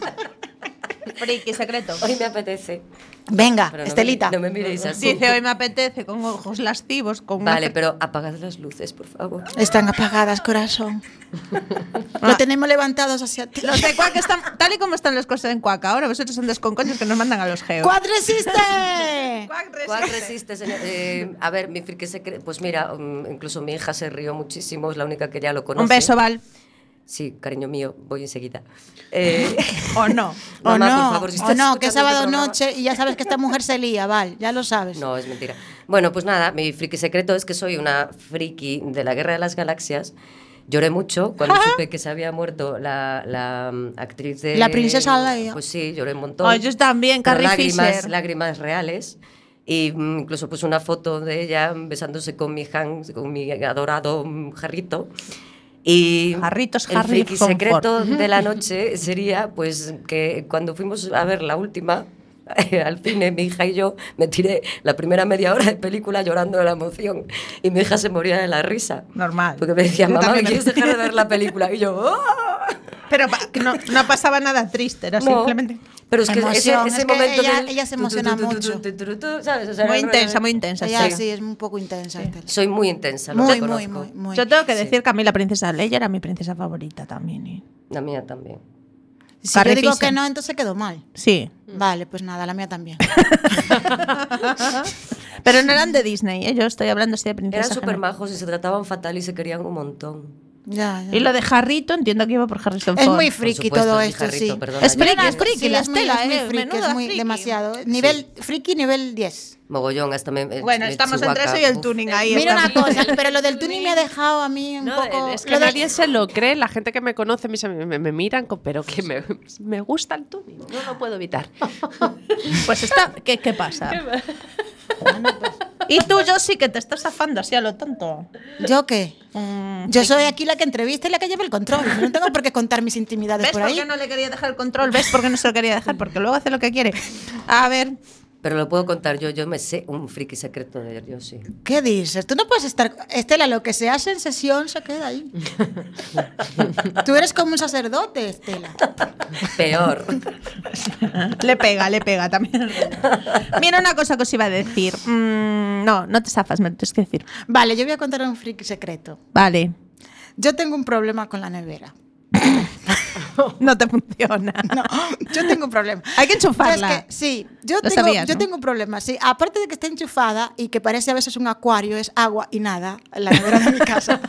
friki secreto. Hoy me apetece. Venga, Pero no me- Estelita. No me, miréis así. Dice, hoy me apetece con ojos lascivos, con una Vale, fre- pero apagad las luces, por favor. Están apagadas, corazón. Lo tenemos levantados hacia ti. Los de Cuac están tal y como están las cosas en Cuac ahora. Vosotros son desconcoños que nos mandan a los geos. ¡Cuad resiste! Cuac ¿Cuál resiste. resiste, señor? Eh, a ver, mi friki secreto. Pues mira, um, incluso mi hija se rió muchísimo, es la única que ya lo conoce. Un beso, Val. Sí, cariño mío, voy enseguida. Eh, O no. O mamá, no, por favor, si o estás no, que es escuchando sábado este programa- noche y ya sabes que esta mujer se lía, Val, ya lo sabes. No, es mentira. Bueno, pues nada, mi friki secreto es que soy una friki de la Guerra de las Galaxias. Lloré mucho cuando supe que se había muerto la, la mm, actriz de... La princesa Leia. Pues sí, lloré un montón. Ay, yo también, Pero Carrie lágrimas, Fisher. lágrimas reales. Y mm, incluso puse una foto de ella besándose con mi Han, con mi adorado mm, jarrito. Y Jarritos, el Harry friki Comfort. secreto de la noche sería pues que cuando fuimos a ver la última al cine, mi hija y yo, me tiré la primera media hora de película llorando de la emoción y mi hija se moría de la risa. Normal. Porque me decía, Yo mamá, ¿me también. quieres dejar de ver la película? Y yo, ¡oh! Pero pa- que no, no pasaba nada triste, era No. simplemente Pero es que ese, Emoción, ese es que momento ella- del ella se tu, tu, emociona tu, tu, mucho. tu, tu, tu, tu, ¿sabes? O sea, muy intensa, muy intensa. Ella sí. sí es un poco intensa. Estela. Soy muy intensa, lo Muy, muy, reconozco. muy, muy. Yo tengo que decir que a mí la princesa Leia era mi princesa favorita también. ¿eh? La mía también. Si Carrie yo digo Fisher. que no, entonces quedó mal. Sí. Vale, pues nada, la mía también. Pero no eran de Disney, ¿eh? Yo estoy hablando así de princesa. Eran súper general. majos y se trataban fatal y se querían un montón. Ya, ya. Y lo de Harrito, entiendo que iba por Harrison Es Ford. muy friki supuesto, todo mi esto, jarrito, sí. perdona, Es ya. friki, es friki, Sí, la es muy, Estela, es muy eh, friki, menuda es muy friki. demasiado. Nivel friki, nivel diez. Mogollón, hasta me... me- Bueno, me estamos chihuahua, entre eso y el uf. tuning ahí. Mira una estamos. cosa, pero lo del tuning me ha dejado a mí un No, poco... es que lo de- nadie se lo cree, la gente que me conoce, mis amigos me, me miran, con- pero que me, me gusta el tuning, no lo puedo evitar. Pues está. ¿Qué, qué pasa? Y tú, yo sí que te estás zafando así a lo tonto. ¿Yo qué? Mm, Yo soy aquí la que entrevista y la que lleva el control. Yo no tengo por qué contar mis intimidades ¿Ves por por ahí. qué no le quería dejar el control? ¿Ves por qué no se lo quería dejar? Porque luego hace lo que quiere. A ver. Pero lo puedo contar yo, yo me sé un friki secreto de yo, sí. ¿Qué dices? Tú no puedes estar... Estela, lo que se hace en sesión se queda ahí. Tú eres como un sacerdote, Estela. Peor. Le pega, le pega también. Mira una cosa que os iba a decir. Mm, no, no te zafas, me lo tienes que decir. Vale, yo voy a contar un friki secreto. Vale. Yo tengo un problema con la nevera. No te funciona. No, yo tengo un problema. Hay que enchufarla. Yo es que, sí, yo, Lo tengo, sabías, yo ¿no? tengo un problema. Sí, aparte de que está enchufada y que parece a veces un acuario, es agua y nada, en la nevera de mi casa.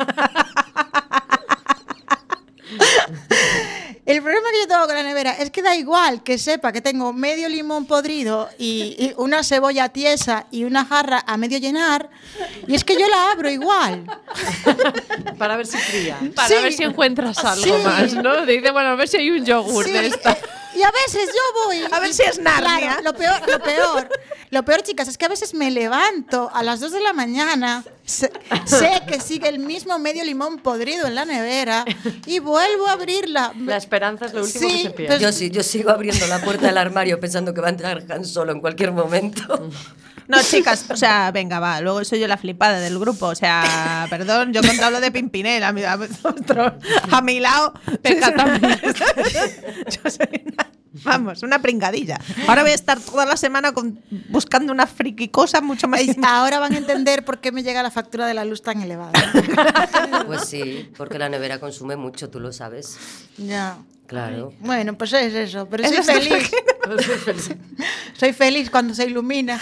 El problema que yo tengo con la nevera es que da igual que sepa que tengo medio limón podrido y, y una cebolla tiesa y una jarra a medio llenar, y es que yo la abro igual. Para ver si fría. Para Sí. ver si encuentras algo Sí. más, ¿no? Dice, bueno, a ver si hay un yogur Sí, de esta. eh, y a veces yo voy... A ver si es Narnia. Claro, lo peor, lo peor, lo peor, chicas, es que a veces me levanto a las dos de la mañana, sé, sé que sigue el mismo medio limón podrido en la nevera y vuelvo a abrirla. La esperanza es lo último Sí, que se pierde. pues- Yo sí, yo sigo abriendo la puerta del armario pensando que va a entrar Han Solo en cualquier momento. No, chicas, o sea, venga, va. Luego soy yo la flipada del grupo. O sea, perdón, yo he contado lo de Pimpinel a mi, a, otro- a mi lado. Venga, también. Yo soy una, vamos, una pringadilla. Ahora voy a estar toda la semana con, buscando una friki cosa mucho más. Ahora van a entender por qué me llega la factura de la luz tan elevada. Pues sí, porque la nevera consume mucho, tú lo sabes. Ya. Claro. Bueno, pues es eso, pero Eso soy es lo feliz. Soy feliz cuando se ilumina.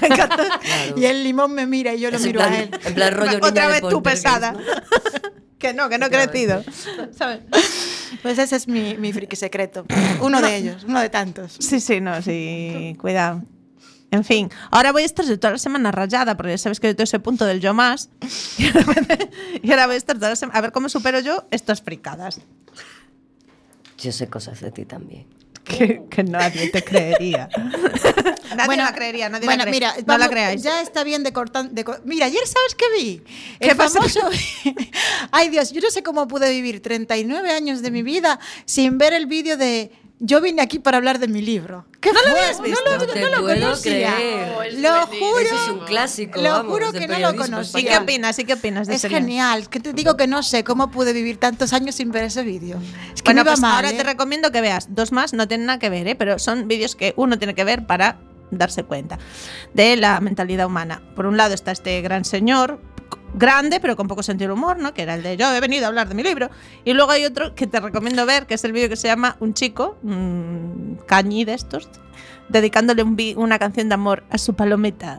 Y el limón me mira y yo lo Es en miro a plan, él. en plan rollo niña Otra de vez tú Poltergeist, pesada. ¿no? Que no, que no he crecido. ¿Sabes? Pues ese es mi, mi friki secreto. Uno de ellos, uno de tantos. Sí, sí, no, sí, cuidado. En fin, ahora voy a estar toda la semana rayada, porque ya sabes que yo tengo ese punto del yo más. Y ahora voy a estar toda la semana a ver cómo supero yo estas fricadas. Yo sé cosas de ti también. Que, que nadie te creería. Nadie Bueno, la creería, nadie bueno, la cree. mira, no vamos- la creáis. Ya está bien de cortar. De co- mira, ayer sabes qué vi. ¿Qué El pasó? famoso. Ay Dios, yo no sé cómo pude vivir treinta y nueve años de mi vida sin ver el vídeo de Yo vine aquí para hablar de mi libro. ¿Qué ¿No lo fue? habías visto? No lo, No te no lo puedo conocía. creer. Oh, es Lo buenísimo. juro. Eso es un clásico, Lo vamos, juro del que no lo periodismo conocía. ¿Y qué español. opinas? ¿Y qué opinas de Es ese vídeo? genial. Que te digo que no sé cómo pude vivir tantos años sin ver ese vídeo. Es que Bueno, me iba pues mal, ahora ¿eh? te recomiendo que veas dos más, no tienen nada que ver, ¿eh? Pero son vídeos que uno tiene que ver para darse cuenta de la mentalidad humana. Por un lado está este gran señor, grande, pero con poco sentido del humor, ¿no? Que era el de yo he venido a hablar de mi libro. Y luego hay otro que te recomiendo ver, que es el vídeo que se llama Un chico, un cañí de estos, dedicándole un vi- una canción de amor a su palometa.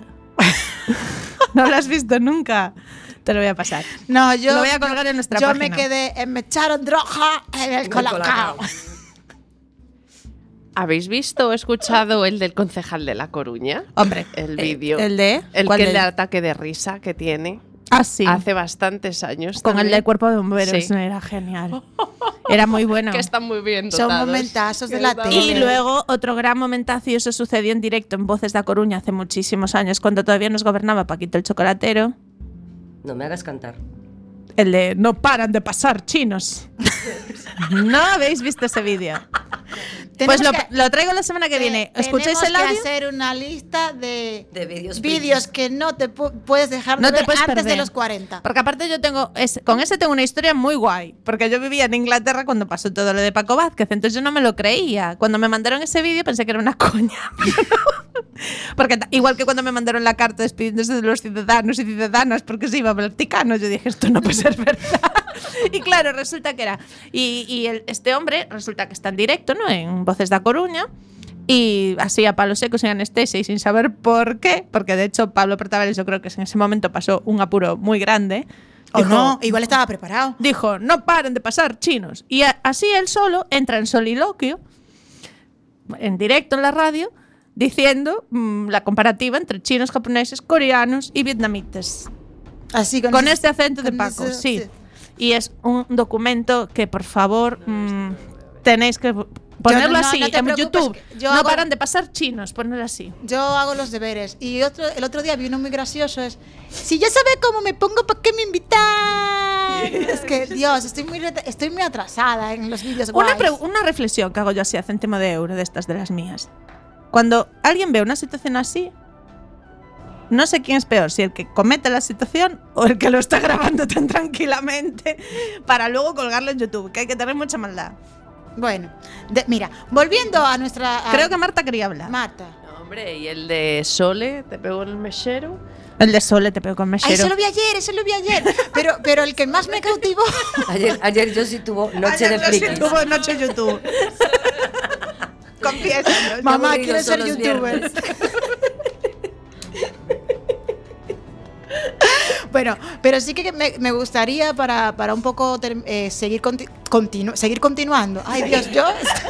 ¿No lo has visto nunca? Te lo voy a pasar. No, yo, Lo voy a colgar en nuestra yo página. me quedé en me echaron droga en el colacao. ¿Habéis visto o escuchado el del concejal de La Coruña? Hombre, El eh, vídeo. ¿el de? El ¿Cuál que el del? de ataque de risa que tiene. Ah, sí. Hace bastantes años. Con el también. del cuerpo de bomberos, Sí. era genial. Era muy bueno. Que están muy bien Son dotados. momentazos de Que la están- tele. Y luego otro gran momentazo, y eso sucedió en directo en Voces da Coruña hace muchísimos años, cuando todavía nos gobernaba Paquito el Chocolatero, No me hagas cantar. el de no paran de pasar chinos. ¿No habéis visto ese vídeo? Pues lo, Tenemos que- lo traigo la semana que viene. Te- ¿Escucháis tenemos el audio? que hacer una lista de, De vídeos vídeos que no te pu- puedes dejar No de te ver puedes antes perder. de los cuarenta. Porque aparte yo tengo, es- con ese tengo una historia muy guay, porque yo vivía en Inglaterra cuando pasó todo lo de Paco Vázquez, entonces yo no me lo creía. Cuando me mandaron ese vídeo pensé que era una coña. Porque ta- igual que cuando me mandaron la carta despidiéndose de los ciudadanos y ciudadanas porque se iba al Vaticano, yo dije, esto no puede ser verdad. Y claro, resulta que era. Y, y el- este hombre resulta que está en directo, ¿no? En Voces da Coruña. Y así a palos secos, sin anestesia y sin saber por qué, porque de hecho Pablo Portavales yo creo que en ese momento pasó un apuro muy grande. O Dijo- no, igual estaba preparado. Dijo, no paren de pasar chinos. Y a- así él solo entra en soliloquio, en directo en la radio, diciendo mm, la comparativa entre chinos, japoneses, coreanos y vietnamitas. Así con, Con ese- este acento de con Paco, ese- sí. Y es un documento que, por favor, mm, tenéis que ponerlo no- no así te en preocupes, YouTube. que yo no hago- paran de pasar chinos, ponerlo así. Yo hago los deberes. Y otro, el otro día vi uno muy gracioso. Es, si ya sabe cómo me pongo, ¿para qué me invitan? Es que, Dios, estoy muy, reta- estoy muy atrasada en los vídeos Una, guays. pre- una reflexión que hago yo así a céntimo de euro de estas de las mías. cuando alguien ve una situación así, no sé quién es peor, si el que comete la situación o el que lo está grabando tan tranquilamente para luego colgarlo en YouTube, que hay que tener mucha maldad. Bueno, de, mira, volviendo a nuestra... A Creo que Marta quería hablar. Marta. No, hombre, y el de Sole, te pegó en el mechero. El de Sole te pegó con mechero. Ay, eso lo vi ayer, eso lo vi ayer. Pero, pero el que más me cautivó... Ayer, ayer yo sí tuvo noche Ayer de frikis. Sí tuvo noche YouTube. Confiesa. Mamá, aburridos quiero son ser los youtuber. viernes. Bueno, pero sí que me, me gustaría para, para un poco ter, eh, seguir, conti, continu, seguir continuando. Ay, Dios, yo...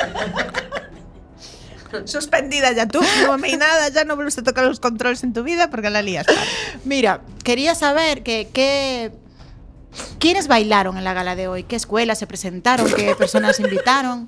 Suspendida ya tú, nominada, ya no vuelves a tocar los controles en tu vida porque la lías. Mira, quería saber que, que quiénes bailaron en la gala de hoy, qué escuelas se presentaron, qué personas invitaron.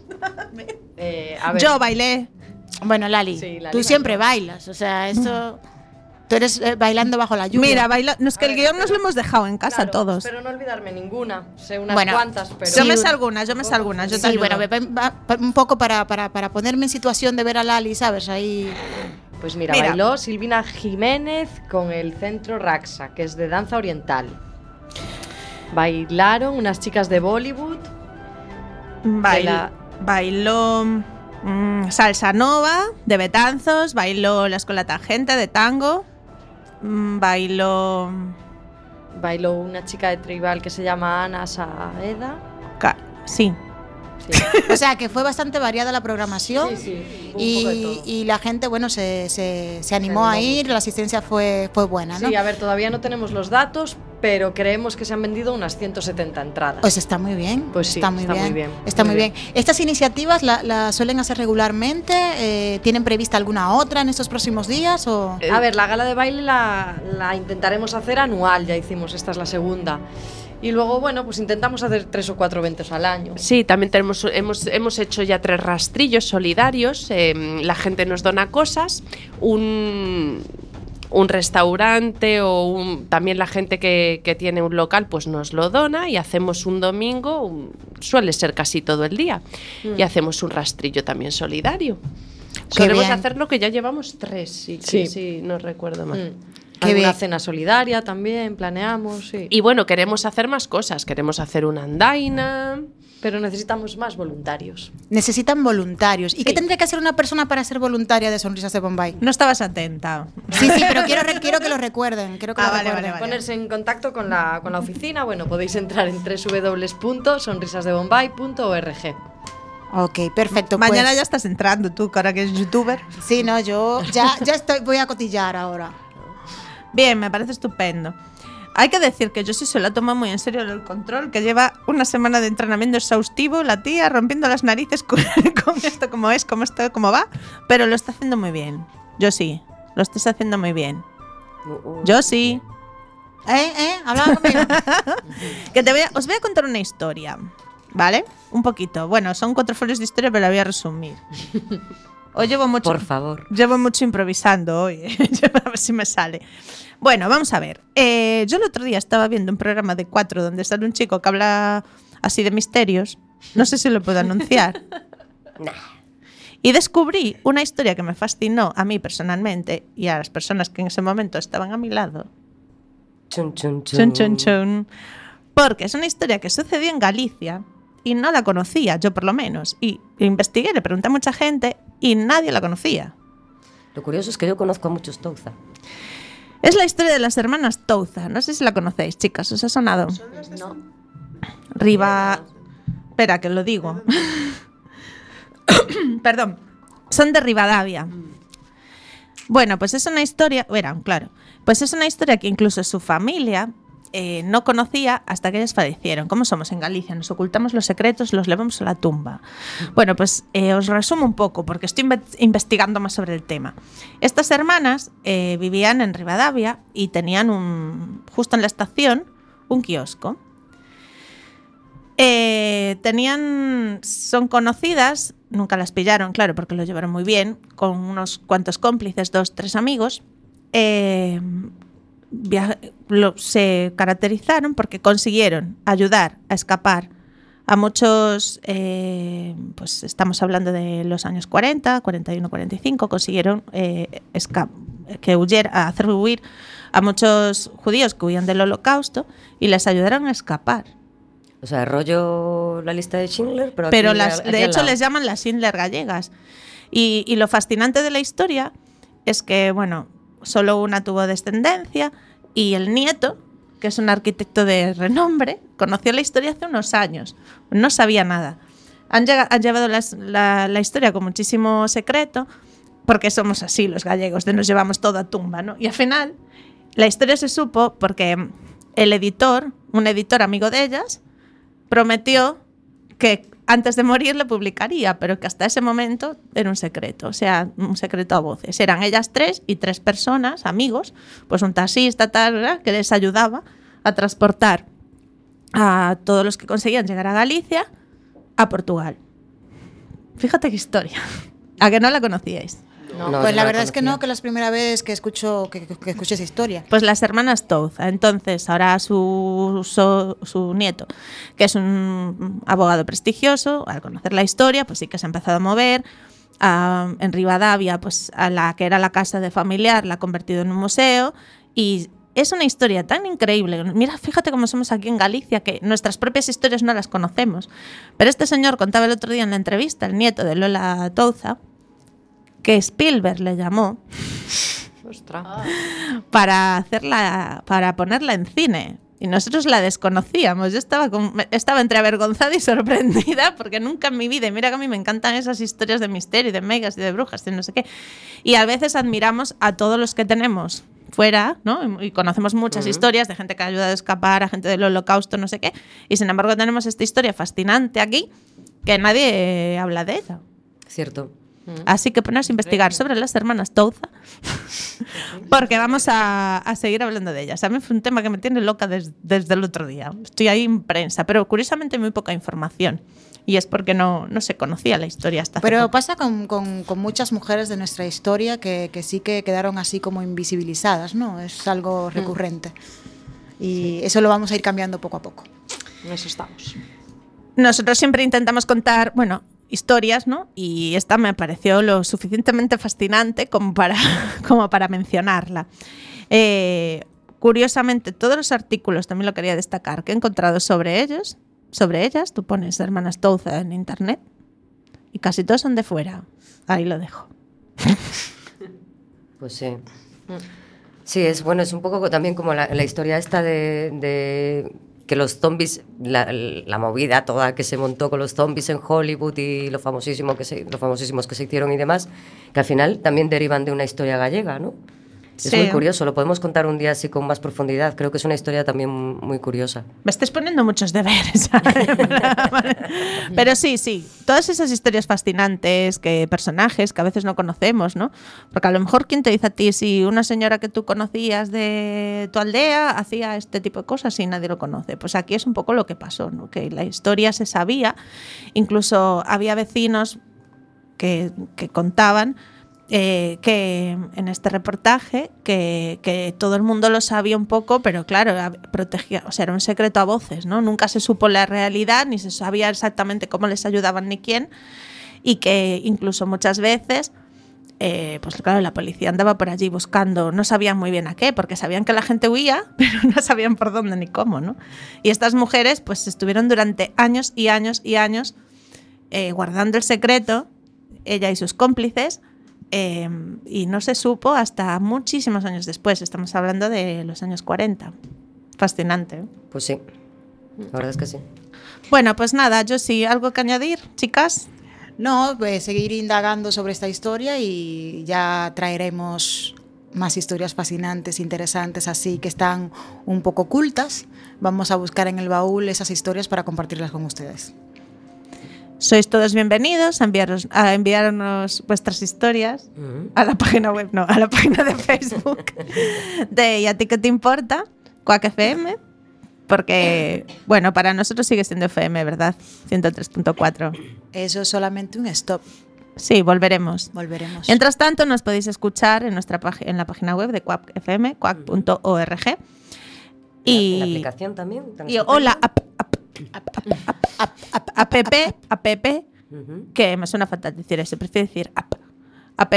Eh, a ver. Yo bailé. Bueno, Lali, Sí, Lali tú bailó. siempre bailas, o sea, eso... Tú eres eh, bailando bajo la lluvia. Mira, baila, no es que A el ver, guión nos lo hemos dejado en casa Claro, todos. Espero no olvidarme ninguna. Sé unas Bueno, cuantas, pero. Yo me sé algunas, yo me sé algunas. Yo te Sí, ayudo. bueno, va- va- un poco para, para, para ponerme en situación de ver a Lali, ¿sabes? Ahí... Pues mira, Mira. bailó Silvina Jiménez con el Centro Raxa, que es de danza oriental. Bailaron unas chicas de Bollywood. Bail- de la- Bailó mm, Salsa Nova de Betanzos, bailó la Escuela Tangente de tango, mm, bailó... Bailó una chica de tribal que se llama Ana Saeda. Ca- sí, Sí, O sea, que fue bastante variada la programación. sí, sí, un poco de Y, todo. y la gente, bueno, se, se, se animó animó a ir, mucho. la asistencia fue, fue buena, ¿no? Sí, a ver, todavía no tenemos los datos, pero creemos que se han vendido unas ciento setenta entradas. Pues está muy bien. Pues sí, está muy está bien. muy bien, Está muy muy bien. bien. ¿Estas iniciativas las la suelen hacer regularmente? Eh, ¿Tienen prevista alguna otra en estos próximos días? O? A ver, la gala de baile la, la intentaremos hacer anual, ya hicimos, esta es la segunda. Y luego, bueno, pues intentamos hacer tres o cuatro eventos al año. Sí, también tenemos, hemos, hemos hecho ya tres rastrillos solidarios. Eh, la gente nos dona cosas. Un, un restaurante o un, también la gente que, que tiene un local pues nos lo dona y hacemos un domingo, un- suele ser casi todo el día, Mm. y hacemos un rastrillo también solidario. Qué Solemos bien. hacerlo que ya llevamos tres, sí, Sí. sí, sí, no recuerdo mal. Mm. Qué Alguna bien. cena solidaria también, planeamos, sí. Y bueno, queremos hacer más cosas, queremos hacer una andaina. Pero necesitamos más voluntarios. Necesitan voluntarios. ¿Y qué Sí. tendría que hacer una persona para ser voluntaria de Sonrisas de Bombay? no estabas atenta. Sí, sí, pero quiero, re- quiero que lo recuerden. Quiero que Ah, lo vale, recuerden. vale, vale. Ponerse en contacto con la, con la oficina, bueno, podéis entrar en doble u doble u doble u punto sonrisas de bombay punto org. Ok, perfecto. Mañana pues. ya estás entrando tú, que ahora que eres youtuber. Sí, no, yo ya, ya estoy, voy a cotillar ahora. Bien, me parece estupendo. Hay que decir que yo sí se lo tomo muy en serio el control, que lleva una semana de entrenamiento exhaustivo, la tía rompiendo las narices con, con esto como es, como esto, como va, pero lo está haciendo muy bien. Yo sí, lo estás haciendo muy bien. Yo sí. ¿Eh? ¿Eh? Hablaba conmigo. Que te voy a- os voy a contar una historia, ¿vale? Un poquito. Bueno, son cuatro folios de historia, pero la voy a resumir. Hoy llevo mucho, Por favor. llevo mucho improvisando hoy, a ver si me sale. Bueno, vamos a ver. Eh, yo el otro día estaba viendo un programa de cuatro donde sale un chico que habla así de misterios. No sé si lo puedo anunciar. Nah. Y descubrí una historia que me fascinó a mí personalmente y a las personas que en ese momento estaban a mi lado. Chun, chun, chun. Chun, chun, chun. Porque es una historia que sucedió en Galicia y no la conocía, yo por lo menos. Y investigué, le pregunté a mucha gente y nadie la conocía. Lo curioso es que yo conozco a muchos Touza. Es la historia de las hermanas Touza. No sé si la conocéis, chicas. ¿Os ha sonado? No. Riva... Espera, que lo digo. Perdón. Son de Rivadavia. Bueno, pues es una historia... Verán, claro. Pues es una historia que incluso su familia eh, no conocía hasta que ellas fallecieron. ¿Cómo somos en Galicia? Nos ocultamos los secretos, los llevamos a la tumba. Bueno, pues eh, os resumo un poco, porque estoy inve- investigando más sobre el tema. Estas hermanas eh, vivían en Rivadavia y tenían un, justo en la estación un kiosco. Eh, tenían, son conocidas, nunca las pillaron, claro, porque lo llevaron muy bien, con unos cuantos cómplices, dos, tres amigos. Eh, via- lo- se caracterizaron porque consiguieron ayudar a escapar A muchos, eh, pues estamos hablando de los años cuarenta, cuarenta y uno, cuarenta y cinco, consiguieron eh, esca- que huyera, hacer huir a muchos judíos que huían del Holocausto y les ayudaron a escapar. O sea, rollo la lista de Schindler, pero, Pero aquí, las, aquí de al hecho lado. les llaman las Schindler gallegas. Y, y lo fascinante de la historia es que, bueno, solo una tuvo descendencia y el nieto, que es un arquitecto de renombre, conoció la historia hace unos años. No sabía nada. Han, llegado, han llevado las, la, la historia con muchísimo secreto, porque somos así los gallegos, de nos llevamos todo a tumba, ¿no? Y al final, la historia se supo porque el editor, un editor amigo de ellas, prometió que antes de morir le publicaría, pero que hasta ese momento era un secreto, o sea, un secreto a voces. Eran ellas tres y tres personas, amigos, pues un taxista, tal, ¿verdad?, que les ayudaba a transportar a todos los que conseguían llegar a Galicia a Portugal. Fíjate qué historia. ¿A que no la conocíais? No, Pues yo la no verdad es que conocía. no, que es la primera vvez que escucho, que, que, que escucho esa historia. Pues las hermanas Touza. Entonces, ahora su, su, su nieto, que es un abogado prestigioso, al conocer la historia, pues sí que se ha empezado a mover. Uh, en Rivadavia, pues a la que era la casa de familiar, la ha convertido en un museo. Y es una historia tan increíble. Mira, fíjate cómo somos aquí en Galicia, que nuestras propias historias no las conocemos. Pero este señor contaba el otro día en la entrevista, el nieto de Lola Touza, que Spielberg le llamó Ostras. para hacerla, para ponerla en cine. Y nosotros la desconocíamos. Yo estaba, con, estaba entre avergonzada y sorprendida porque nunca en mi vida, y mira que a mí me encantan esas historias de misterio, de megas y de brujas y no sé qué. Y a veces admiramos a todos los que tenemos fuera, ¿no? Y conocemos muchas uh-huh. historias de gente que ha ayudado a escapar, a gente del Holocausto, no sé qué. Y sin embargo tenemos esta historia fascinante aquí que nadie habla de ella. Cierto. Así que ponerse a investigar sobre las hermanas Touza, porque vamos a, a seguir hablando de ellas. A mí fue un tema que me tiene loca des, desde el otro día. Estoy ahí en prensa, pero curiosamente muy poca información. Y es porque no, no se conocía la historia hasta hace Pero poco. pasa con, con, con muchas mujeres de nuestra historia que, que sí que quedaron así como invisibilizadas, ¿no? Es algo recurrente. Y eso lo vamos a ir cambiando poco a poco. En eso estamos. Nosotros siempre intentamos contar, bueno, historias, ¿no? Y esta me pareció lo suficientemente fascinante como para, como para mencionarla. Eh, curiosamente, todos los artículos, también lo quería destacar, que he encontrado sobre ellos, sobre ellas, tú pones hermanas Touza en internet y casi todos son de fuera. Ahí lo dejo. Pues sí. Sí, es bueno, es un poco también como la, la historia esta de... de que los zombies, la, la movida toda que se montó con los zombies en Hollywood y lo famosísimo que se, lo famosísimos que se hicieron y demás, que al final también derivan de una historia gallega, ¿no? Es sí. muy curioso, lo podemos contar un día así con más profundidad. Creo que es una historia también muy curiosa. Me estáis poniendo muchos deberes. Pero sí, sí, todas esas historias fascinantes, que personajes que a veces no conocemos, ¿no? Porque a lo mejor, ¿quién te dice a ti si una señora que tú conocías de tu aldea hacía este tipo de cosas y nadie lo conoce? Pues aquí es un poco lo que pasó, ¿no? Que la historia se sabía, incluso había vecinos que, que contaban Eh, que en este reportaje que, que todo el mundo lo sabía un poco, pero claro, protegía, o sea, era un secreto a voces, ¿no? Nunca se supo la realidad, ni se sabía exactamente cómo les ayudaban ni quién, y que incluso muchas veces, eh, pues claro, la policía andaba por allí buscando, no sabían muy bien a qué, porque sabían que la gente huía, pero no sabían por dónde ni cómo, ¿no? Y estas mujeres, pues estuvieron durante años y años y años eh, guardando el secreto, ella y sus cómplices. Eh, y no se supo hasta muchísimos años después. Estamos hablando de los años cuarenta. Fascinante, ¿eh? Pues sí, la verdad es que sí. Bueno, pues nada, yo sí, ¿algo que añadir, chicas? No, pues seguir indagando sobre esta historia y ya traeremos más historias fascinantes, interesantes, así que están un poco ocultas. Vamos a buscar en el baúl esas historias para compartirlas con ustedes. Sois todos bienvenidos a enviaros, a enviarnos vuestras historias uh-huh. a la página web, no, a la página de Facebook de ¿Y a ti qué te importa? Quack F M, porque, bueno, para nosotros sigue siendo F M, ¿verdad? ciento tres punto cuatro. Eso es solamente un stop. Sí, volveremos. Volveremos. Mientras tanto, nos podéis escuchar en nuestra pag- en la página web de Quack F M, quack punto org. Y en la aplicación también. Y hola, app, app, app, app, app. App, app, app, app, Ujú. que me suena fatal decir eso, prefiero decir app. App.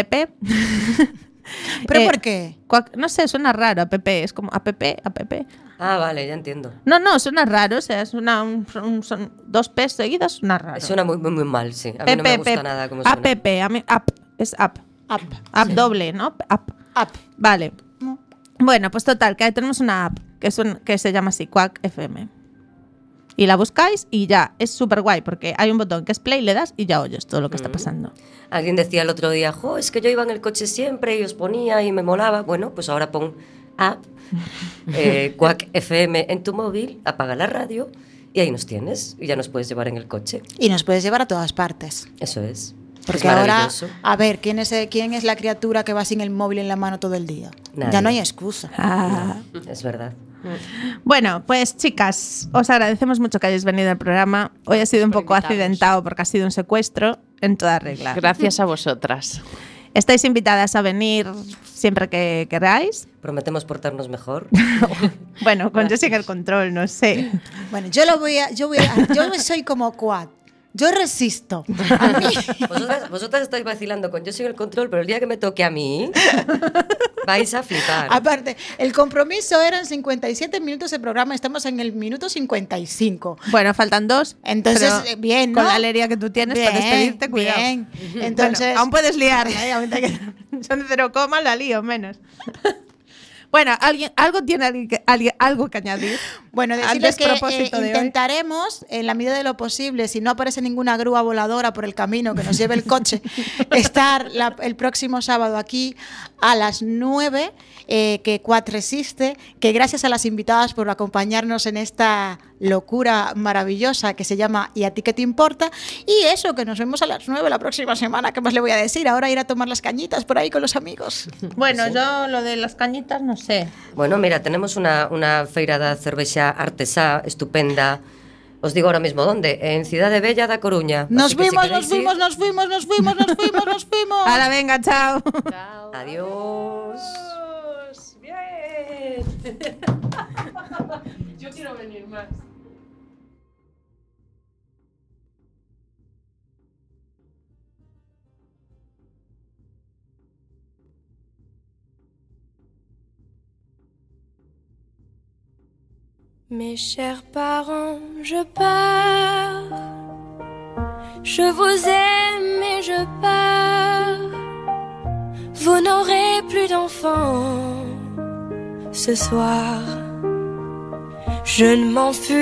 ¿Pero Eh, por qué? cuac- No sé, suena raro, app, es como app, app. Ah, vale, ya entiendo. No, no, suena raro, o sea, es una, un- un- son dos P seguidas, suena raro. Suena muy, muy, muy mal, sí. A mí no me gusta nada como suena. App, a mí, app, es app. App. App doble, ¿no? App. App. Vale. Bueno, pues total, que ahí tenemos una app que, es un- que se llama así, Quack F M. Y la buscáis y ya, es súper guay porque hay un botón que es play, le das y ya oyes todo lo que está pasando. Alguien decía el otro día, jo, es que yo iba en el coche siempre y os ponía y me molaba. Bueno, pues ahora pon app, eh, Quack F M en tu móvil, apaga la radio y ahí nos tienes y ya nos puedes llevar en el coche. Y nos puedes llevar a todas partes. Eso es. Porque Es ahora, maravilloso. a ver, ¿quién es, eh, ¿quién es la criatura que va sin el móvil en la mano todo el día? Nadie. Ya no hay excusa. Ah. Es verdad. Bueno, pues chicas, os agradecemos mucho que hayáis venido al programa. Hoy ha sido un por poco invitarnos. accidentado porque ha sido un secuestro en toda regla. Gracias a vosotras. Estáis invitadas a venir siempre que queráis. Prometemos portarnos mejor. Bueno, con Jessie en el control, no sé. Bueno, yo lo voy a, yo voy a, yo soy como Quad. Yo resisto. A mí. Vosotras, vosotras estáis vacilando con yo soy el control, pero el día que me toque a mí, vais a flipar. Aparte, el compromiso eran cincuenta y siete minutos de programa, estamos en el minuto cincuenta y cinco. Bueno, faltan dos. Entonces, pero eh, bien, ¿no? Con la alegría que tú tienes para Bien, despedirte, cuidado. bien. Entonces, Bueno, aún puedes liarla, ¿eh? Aún te queda- Son cero coma, la lío menos. Bueno, ¿alguien, algo tiene alguien que, alguien, algo que añadir. Bueno, al decirles que eh, despropósito de hoy. intentaremos, en la medida de lo posible, si no aparece ninguna grúa voladora por el camino que nos lleve el coche, estar la- el próximo sábado aquí a las nueve, eh, que Quad resiste, que gracias a las invitadas por acompañarnos en esta locura maravillosa que se llama ¿Y a ti qué te importa? Y eso, que nos vemos a las nueve la próxima semana, ¿qué más le voy a decir? Ahora ir a tomar las cañitas por ahí con los amigos. Bueno, yo lo de las cañitas no sé. Bueno, mira, tenemos una, una feira de cervexa artesá estupenda. Os digo ahora mismo dónde, en Cidade Bella da Coruña. Nos Así que si fuimos, queréis nos fuimos, ir- nos fuimos, nos fuimos, nos fuimos, nos fuimos. Ahora venga, chao. Adiós. Bien. Yo quiero venir más. Mes chers parents, je pars. Je vous aime et je pars. Vous n'aurez plus d'enfants ce soir. Je ne m'enfuis